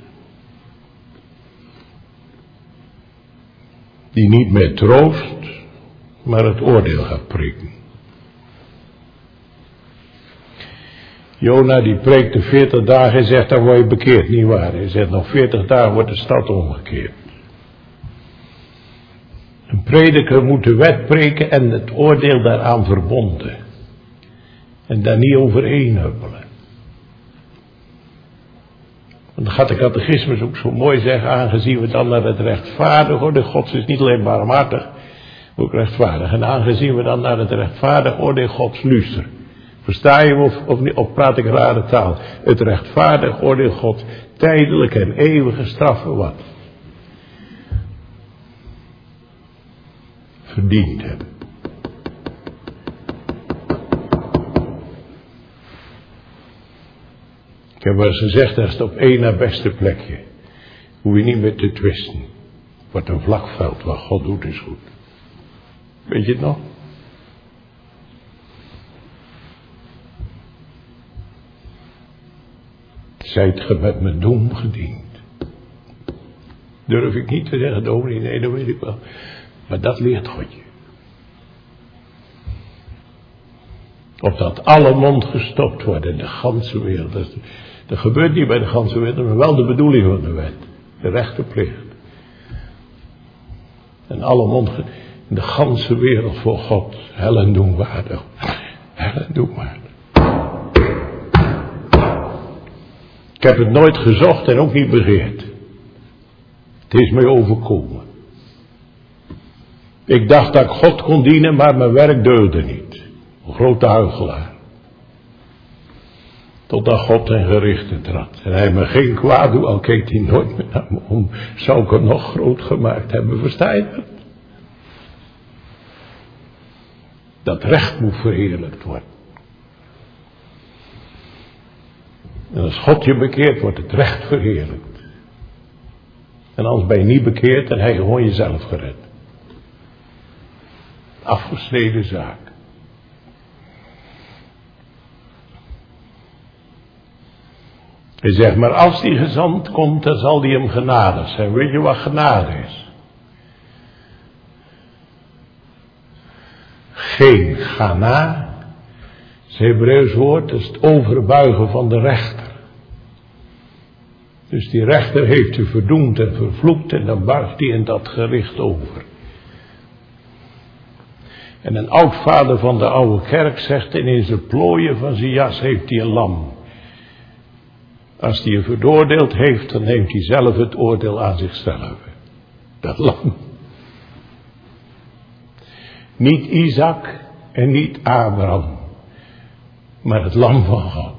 Die niet meer troost, maar het oordeel gaat preken. Jona die preekte 40 dagen en zegt, dan word je bekeerd, niet waar. Hij zegt, nog 40 dagen wordt de stad omgekeerd. Een prediker moet de wet preken en het oordeel daaraan verbonden. En daar niet overheen huppelen. Want dan gaat de catechismus ook zo mooi zeggen, aangezien we dan naar het rechtvaardig oordeel Gods is niet alleen barmhartig, maar ook rechtvaardig. En aangezien we dan naar het rechtvaardig oordeel Gods luisteren. Versta je me of praat ik rare taal? Het rechtvaardig oordeel God, tijdelijk en eeuwige straffen wat? Verdiend hebben. Ik heb wel eens gezegd, dat is het op één na beste plekje. Hoef je niet meer te twisten. Wordt een vlak veld, wat God doet is goed. Weet je het nog? Zijt ge met mijn doem gediend. Durf ik niet te zeggen, dominee, nee, dat weet ik wel. Maar dat leert God je. Opdat alle mond gestopt wordt in de ganse wereld. Dat gebeurt niet bij de ganse wereld, maar wel de bedoeling van de wet. De rechte plicht. En alle mond in de ganse wereld voor God. Hel en doen waardig. Hel en doen waardig. Ik heb het nooit gezocht en ook niet begeerd. Het is mij overkomen. Ik dacht dat ik God kon dienen, maar mijn werk deugde niet. Een grote huichelaar. Totdat God ten gerichte trad. En hij me geen kwaad doet, al keek hij nooit meer naar me om. Zou ik hem nog groot gemaakt hebben, versta je dat? Dat recht moet verheerlijkt worden. En als God je bekeert, wordt het recht verheerlijkt. En anders ben je niet bekeerd en hij gewoon jezelf gered. Afgesneden zaak. Hij zegt, maar als die gezant komt, dan zal die hem genadig zijn. Weet je wat genade is? Geen gana. Het Hebreeuws woord, dat is het overbuigen van de rechter. Dus die rechter heeft u verdoemd en vervloekt en dan buigt hij in dat gericht over. En een oudvader van de oude kerk zegt, en in zijn plooien van zijn jas heeft hij een lam. Als hij je veroordeeld heeft, dan neemt hij zelf het oordeel aan zichzelf. Dat lam. Niet Isaac en niet Abraham, maar het lam van God.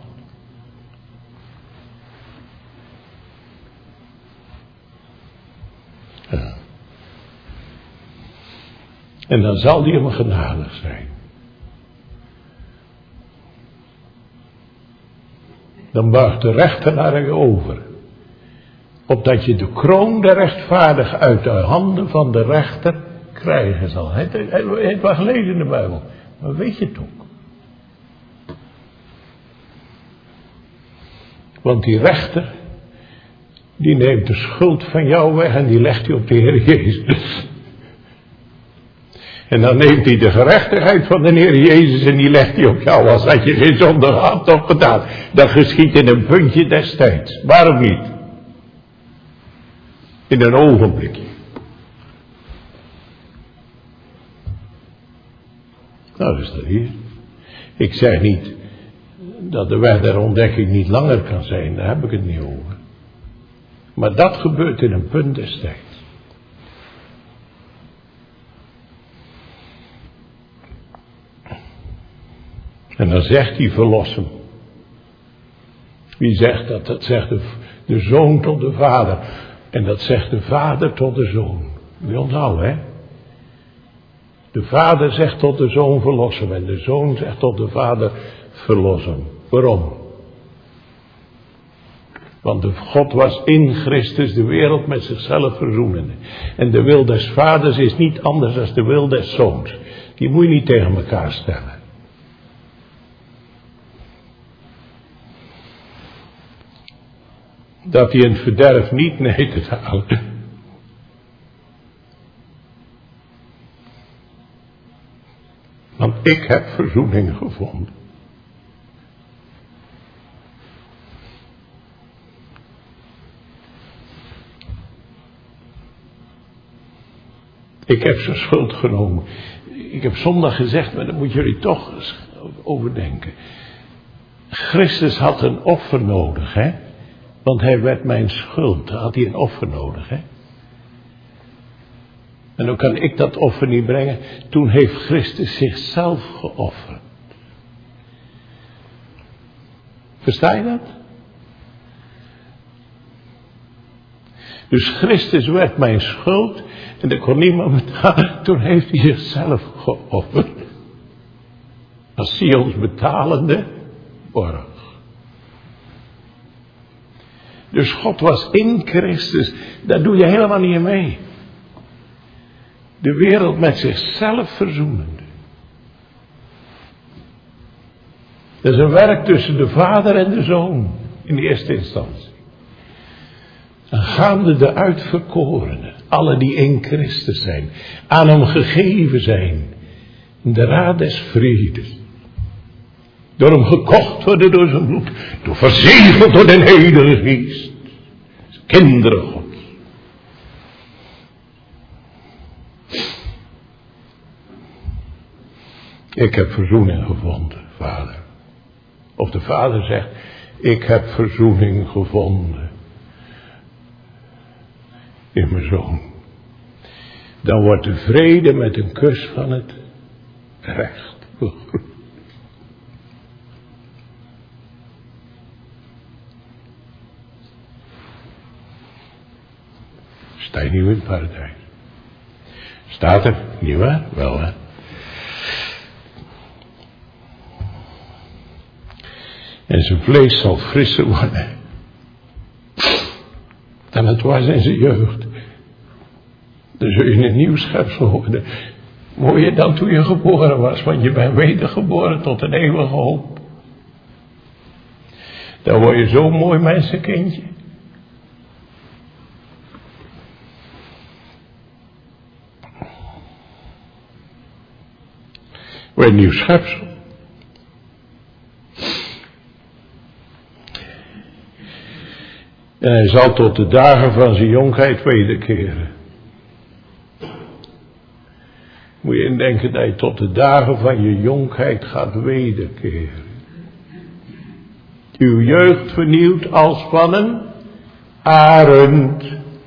Ja. En dan zal hij hem genadig zijn. Dan buigt de rechter naar je over. Opdat je de kroon der rechtvaardige uit de handen van de rechter krijgen zal. Het was gelezen in de Bijbel. Maar weet je het ook? Want die rechter, die neemt de schuld van jou weg en die legt hij op de Heer Jezus. En dan neemt hij de gerechtigheid van de Heer Jezus en die legt hij op jou als dat je geen zonde had of gedaan. Dat geschiet in een puntje destijds. Waarom niet? In een ogenblikje. Nou, is dat hier. Ik zeg niet dat de weg der ontdekking niet langer kan zijn, daar heb ik het niet over. Maar dat gebeurt in een punt des tijds. En dan zegt hij verlos hem. Wie zegt dat? Dat zegt de zoon tot de vader. En dat zegt de vader tot de zoon. Wil onthouden, hè? De vader zegt tot de zoon verlos hem. En de zoon zegt tot de vader verlos hem. Waarom? Want de God was in Christus de wereld met zichzelf verzoenende. En de wil des vaders is niet anders dan de wil des zoons. Die moet je niet tegen elkaar stellen. Dat hij in het verderf niet te halen. Want ik heb verzoening gevonden. Ik heb zijn schuld genomen. Ik heb zondag gezegd, maar daar moeten jullie toch eens over denken. Christus had een offer nodig, hè? Want hij werd mijn schuld. Daar had hij een offer nodig, hè? En dan kan ik dat offer niet brengen. Toen heeft Christus zichzelf geofferd. Versta je dat? Dus Christus werd mijn schuld. En dat kon niemand betalen. Toen heeft hij zichzelf geofferd. Als Sions betalende borg. Dus God was in Christus. Daar doe je helemaal niet aan mee. De wereld met zichzelf verzoenende. Dat is een werk tussen de vader en de zoon. In de eerste instantie. En gaande de uitverkorenen. Alle die in Christus zijn. Aan hem gegeven zijn. De raad des vredes. Door hem gekocht worden door zijn bloed. Door verzegeld door de Heilige Geest. Kinderen Gods. Ik heb verzoening gevonden, vader. Of de vader zegt, ik heb verzoening gevonden. In mijn zoon. Dan wordt de vrede met een kus van het recht begroet. Sta je nieuw in het paradijs? Staat er, niet waar? Wel, hè? En zijn vlees zal frisser worden dan het was in zijn jeugd. Dan zul je een nieuw schepsel worden. Mooier dan toen je geboren was, want je bent wedergeboren tot een eeuwige hoop. Dan word je zo'n mooi mensenkindje. Word je een nieuw schepsel. En hij zal tot de dagen van zijn jonkheid wederkeren. Moet je indenken dat je tot de dagen van je jonkheid gaat wederkeren. Uw jeugd vernieuwt als van een arend.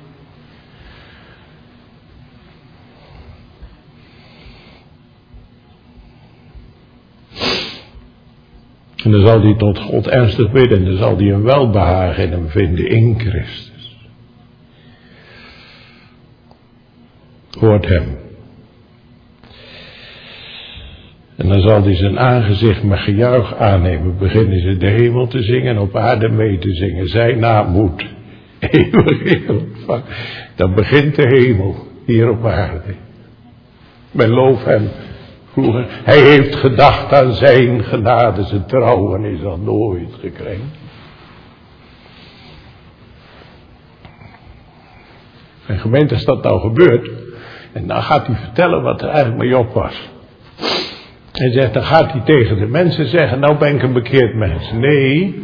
En dan zal hij tot God ernstig bidden. En dan zal hij een welbehagen in hem vinden in Christus. Hoort hem. En dan zal hij zijn aangezicht met gejuich aannemen. Beginnen ze de hemel te zingen en op aarde mee te zingen. Zijn naam moet eeuwig ontvangen. Dan begint de hemel hier op aarde. Men loof hem. Vroeger, hij heeft gedacht aan zijn genade, zijn trouw en is dat nooit gekrenkt. En gemeente, als dat nou gebeurt, en dan gaat hij vertellen wat er eigenlijk mee op was. Hij zegt, dan gaat hij tegen de mensen zeggen, nou ben ik een bekeerd mens. Nee,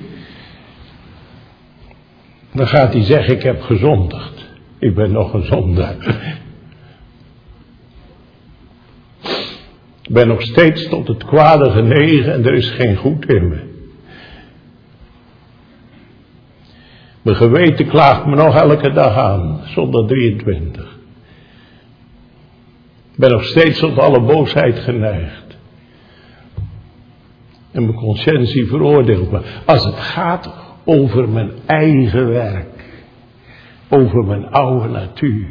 dan gaat hij zeggen, ik heb gezondigd. Ik ben nog een zondaar. Ik ben nog steeds tot het kwade genegen en er is geen goed in me. Mijn geweten klaagt me nog elke dag aan, zondag 23. Ik ben nog steeds tot alle boosheid geneigd. En mijn conscientie veroordeelt me. Als het gaat over mijn eigen werk. Over mijn oude natuur.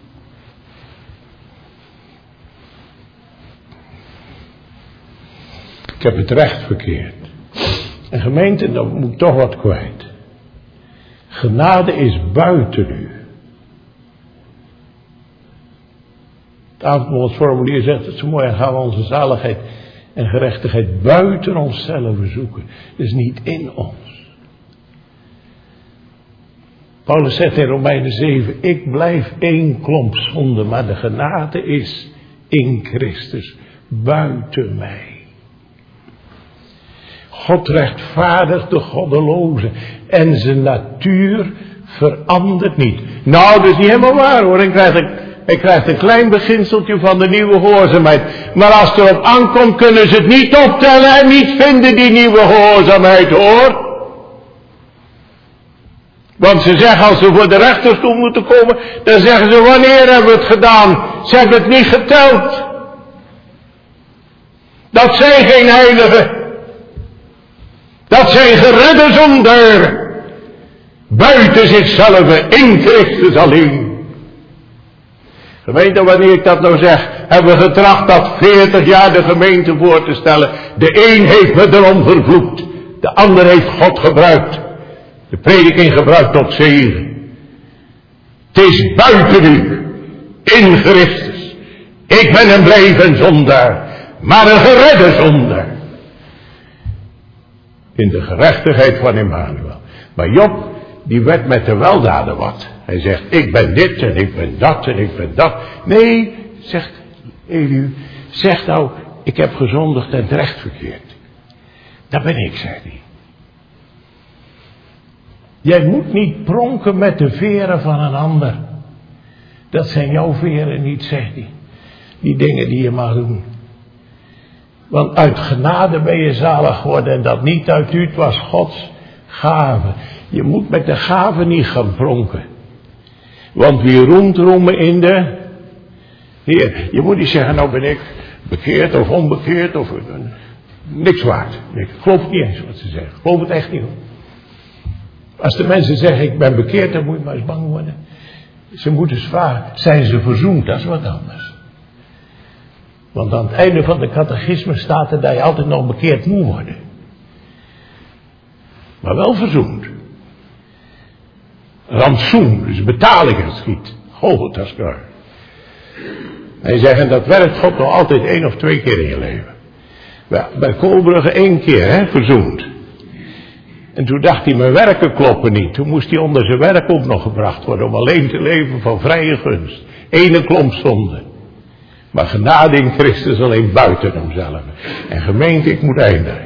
Ik heb het recht verkeerd. En gemeente, dan moet ik toch wat kwijt. Genade is buiten u. Het avondmaalsformulier zegt het zo mooi. En gaan we onze zaligheid en gerechtigheid buiten onszelf zoeken. Dus niet in ons. Paulus zegt in Romeinen 7. Ik blijf één klomp zonde. Maar de genade is in Christus. Buiten mij. God rechtvaardigt de goddeloze. En zijn natuur verandert niet. Nou, dat is niet helemaal waar hoor. Hij krijgt een klein beginseltje van de nieuwe gehoorzaamheid. Maar als het erop aankomt, kunnen ze het niet optellen en niet vinden, die nieuwe gehoorzaamheid hoor. Want ze zeggen, als ze voor de rechterstoel moeten komen, dan zeggen ze, wanneer hebben we het gedaan? Ze hebben het niet geteld. Dat zijn geen heiligen. Dat zijn geredde zondaren. Buiten zichzelf, in Christus alleen. Gemeente, wanneer ik dat nou zeg, hebben we getracht dat 40 jaar de gemeente voor te stellen. De een heeft me erom vervloekt. De ander heeft God gebruikt. De prediking gebruikt tot zegen. Het is buiten u. In Christus. Ik ben een blijven zondaar. Maar een geredde zondaar. In de gerechtigheid van Emmanuel. Maar Job, die werd met de weldaden wat. Hij zegt, ik ben dit en ik ben dat en ik ben dat. Nee, zegt Elihu, zeg nou, ik heb gezondigd en het recht verkeerd. Dat ben ik, zegt hij. Jij moet niet pronken met de veren van een ander. Dat zijn jouw veren niet, zegt hij. Die dingen die je mag doen. Want uit genade ben je zalig geworden en dat niet uit u, het was Gods gave. Je moet met de gave niet gaan pronken. Want wie roemt, roemen in de Heer. Je moet niet zeggen, nou ben ik bekeerd of onbekeerd of niks waard. Ik geloof het niet eens wat ze zeggen. Ik geloof het echt niet. Als de mensen zeggen, ik ben bekeerd, dan moet je maar eens bang worden. Ze moeten eens vragen, zijn ze verzoend? Dat is wat anders. Want aan het einde van de catechisme staat er dat je altijd nog bekeerd moet worden. Maar wel verzoend. Rantsoen, dus betaling geschiet. Goh, dat is klaar. Hij zegt, en dat werkt God nog altijd 1 of 2 keer in je leven. Bij Koolbrugge 1 keer, verzoend. En toen dacht hij, mijn werken kloppen niet. Toen moest hij onder zijn werk ook nog gebracht worden. Om alleen te leven van vrije gunst. 1 klomp zonde. Maar genade in Christus alleen buiten hemzelf. En gemeente, ik moet eindigen.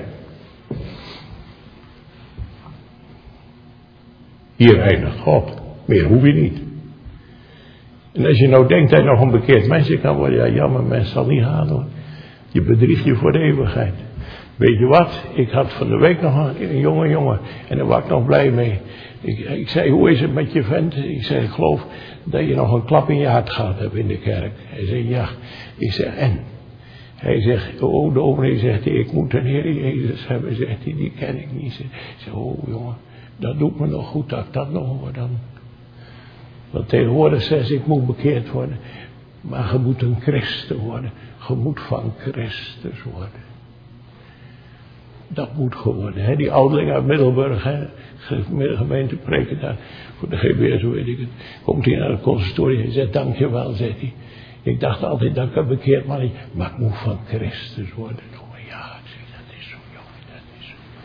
Hier eindigt God. Meer hoef je niet. En als je nou denkt dat je nog een bekeerd mensje kan worden. Ja, jammer, mens zal niet gaan hoor. Je bedriegt je voor de eeuwigheid. Weet je wat? Ik had van de week nog een jonge. En daar was ik nog blij mee. Ik zei, hoe is het met je vent? Ik zei, ik geloof dat je nog een klap in je hart gehad hebt in de kerk. Hij zei, ja. Ik zeg, en? Hij zegt, oh, de dominee zegt, ik moet een Heer Jezus hebben. Zegt hij, die ken ik niet. Ik zeg, oh jongen, dat doet me nog goed dat ik dat nog hoor dan. Want tegenwoordig zegt ze, ik moet bekeerd worden. Maar je moet een christen worden. Je moet van Christus worden. Dat moet geworden. Hè? Die ouderling uit Middelburg, gemeente preken daar voor de GBS, hoe weet ik het. Komt hij naar de consistorie en zegt, dankjewel, zegt hij. Ik dacht altijd dat ik heb bekeerd, maar ik moet van Christus worden. Oh ja, ik zeg, dat is zo, jongen, dat is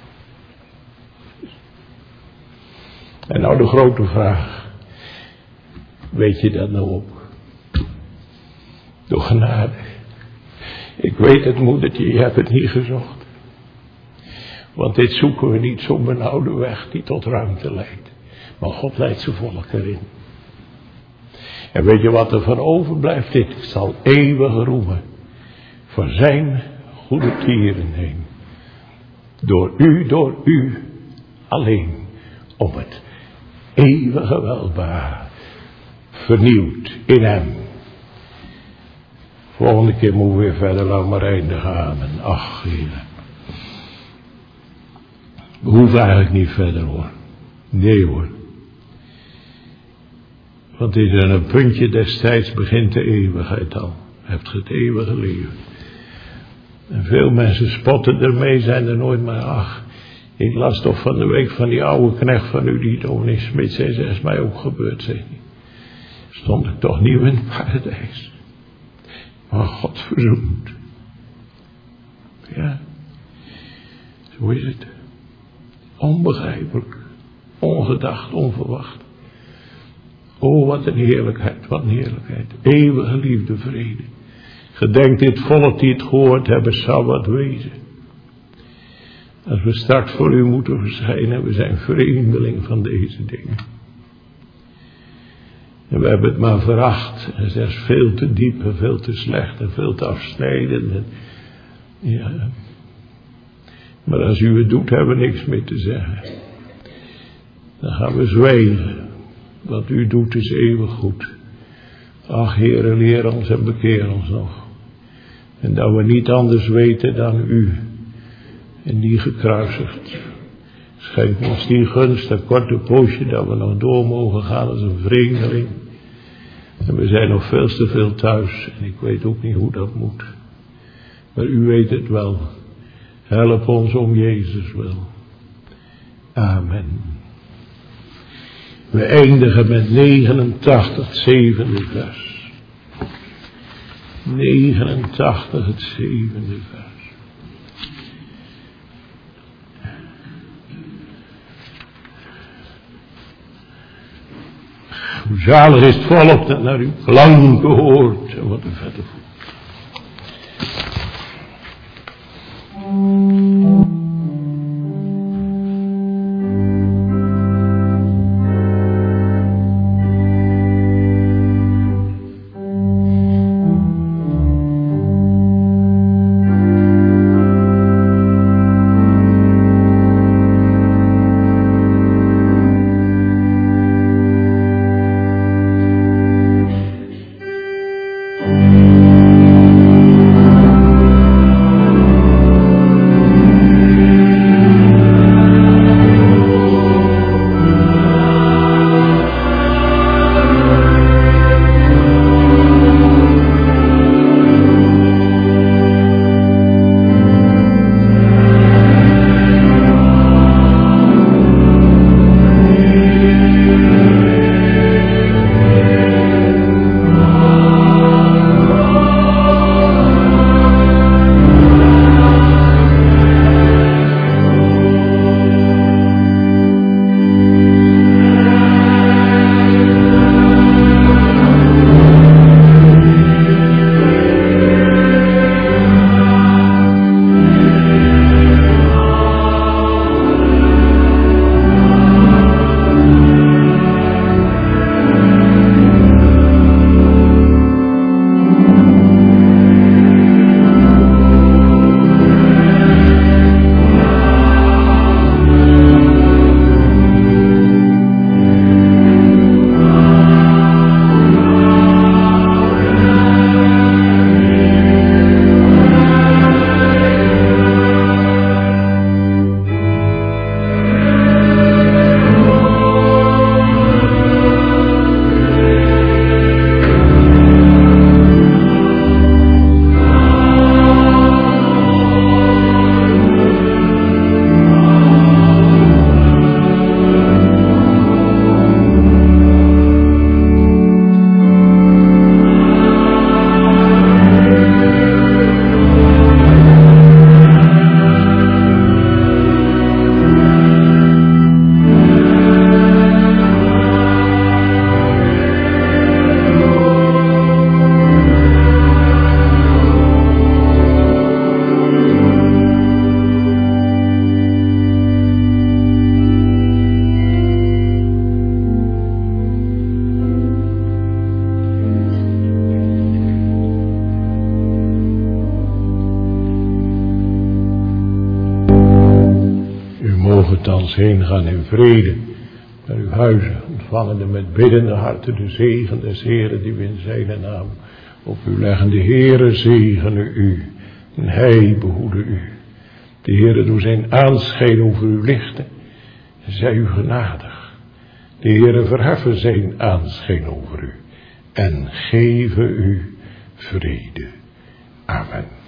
zo. En nou de grote vraag. Weet je dat nou op? Door genade. Ik weet het, moedertje, je hebt het niet gezocht. Want dit zoeken we niet zo'n benauwde weg die tot ruimte leidt. Maar God leidt zijn volk erin. En weet je wat er van overblijft? Dit zal eeuwig roemen. Voor zijn goede tieren heen. Door u alleen. Om het eeuwige welbaar, vernieuwd in hem. Volgende keer moeten we weer verder, laat maar eindigen, amen. Ach, Heer. We hoeven eigenlijk niet verder, hoor. Nee, hoor. Want dit is een puntje destijds, begint de eeuwigheid al. Hebt het eeuwige leven. En veel mensen spotten ermee, zijn er nooit maar, ach, ik las toch van de week van die oude knecht van u, die dominee Smit zei, dat is mij ook gebeurd, zei hij. Stond ik toch nieuw in het paradijs. Maar God verzoend. Ja, zo is het. Onbegrijpelijk, ongedacht, onverwacht. Oh, wat een heerlijkheid, wat een heerlijkheid. Eeuwige liefde, vrede. Gedenk dit volk die het gehoord hebben, zal wat wezen. Als we straks voor u moeten verschijnen, we zijn vreemdeling van deze dingen. En we hebben het maar veracht. En het is veel te diep en veel te slecht en veel te afsnijdend. En, ja. Maar als u het doet, hebben we niks meer te zeggen. Dan gaan we zwijgen. Wat u doet is eeuwig goed. Ach, Heere, leer ons en bekeer ons nog. En dat we niet anders weten dan u. En die gekruisigd. Schenk ons die gunst, dat korte poosje, dat we nog door mogen gaan als een vreemdeling. En we zijn nog veel te veel thuis. En ik weet ook niet hoe dat moet. Maar u weet het wel. Help ons om Jezus wil. Amen. We eindigen met 89, het 7e vers. 89, het 7e vers. Hoe zalig is het volk dat naar uw klanken hoort. En wat een vette voet. Thans heen gaan in vrede naar uw huizen. ontvangende met biddende harten de zegen des Heeren die we in zijn naam op u leggen. De Heere zegene u en hij behoede u. De Heere door zijn aanschijn over u lichten en zij u genadig. De Heere verheffen zijn aanschijn over u en geven u vrede. Amen.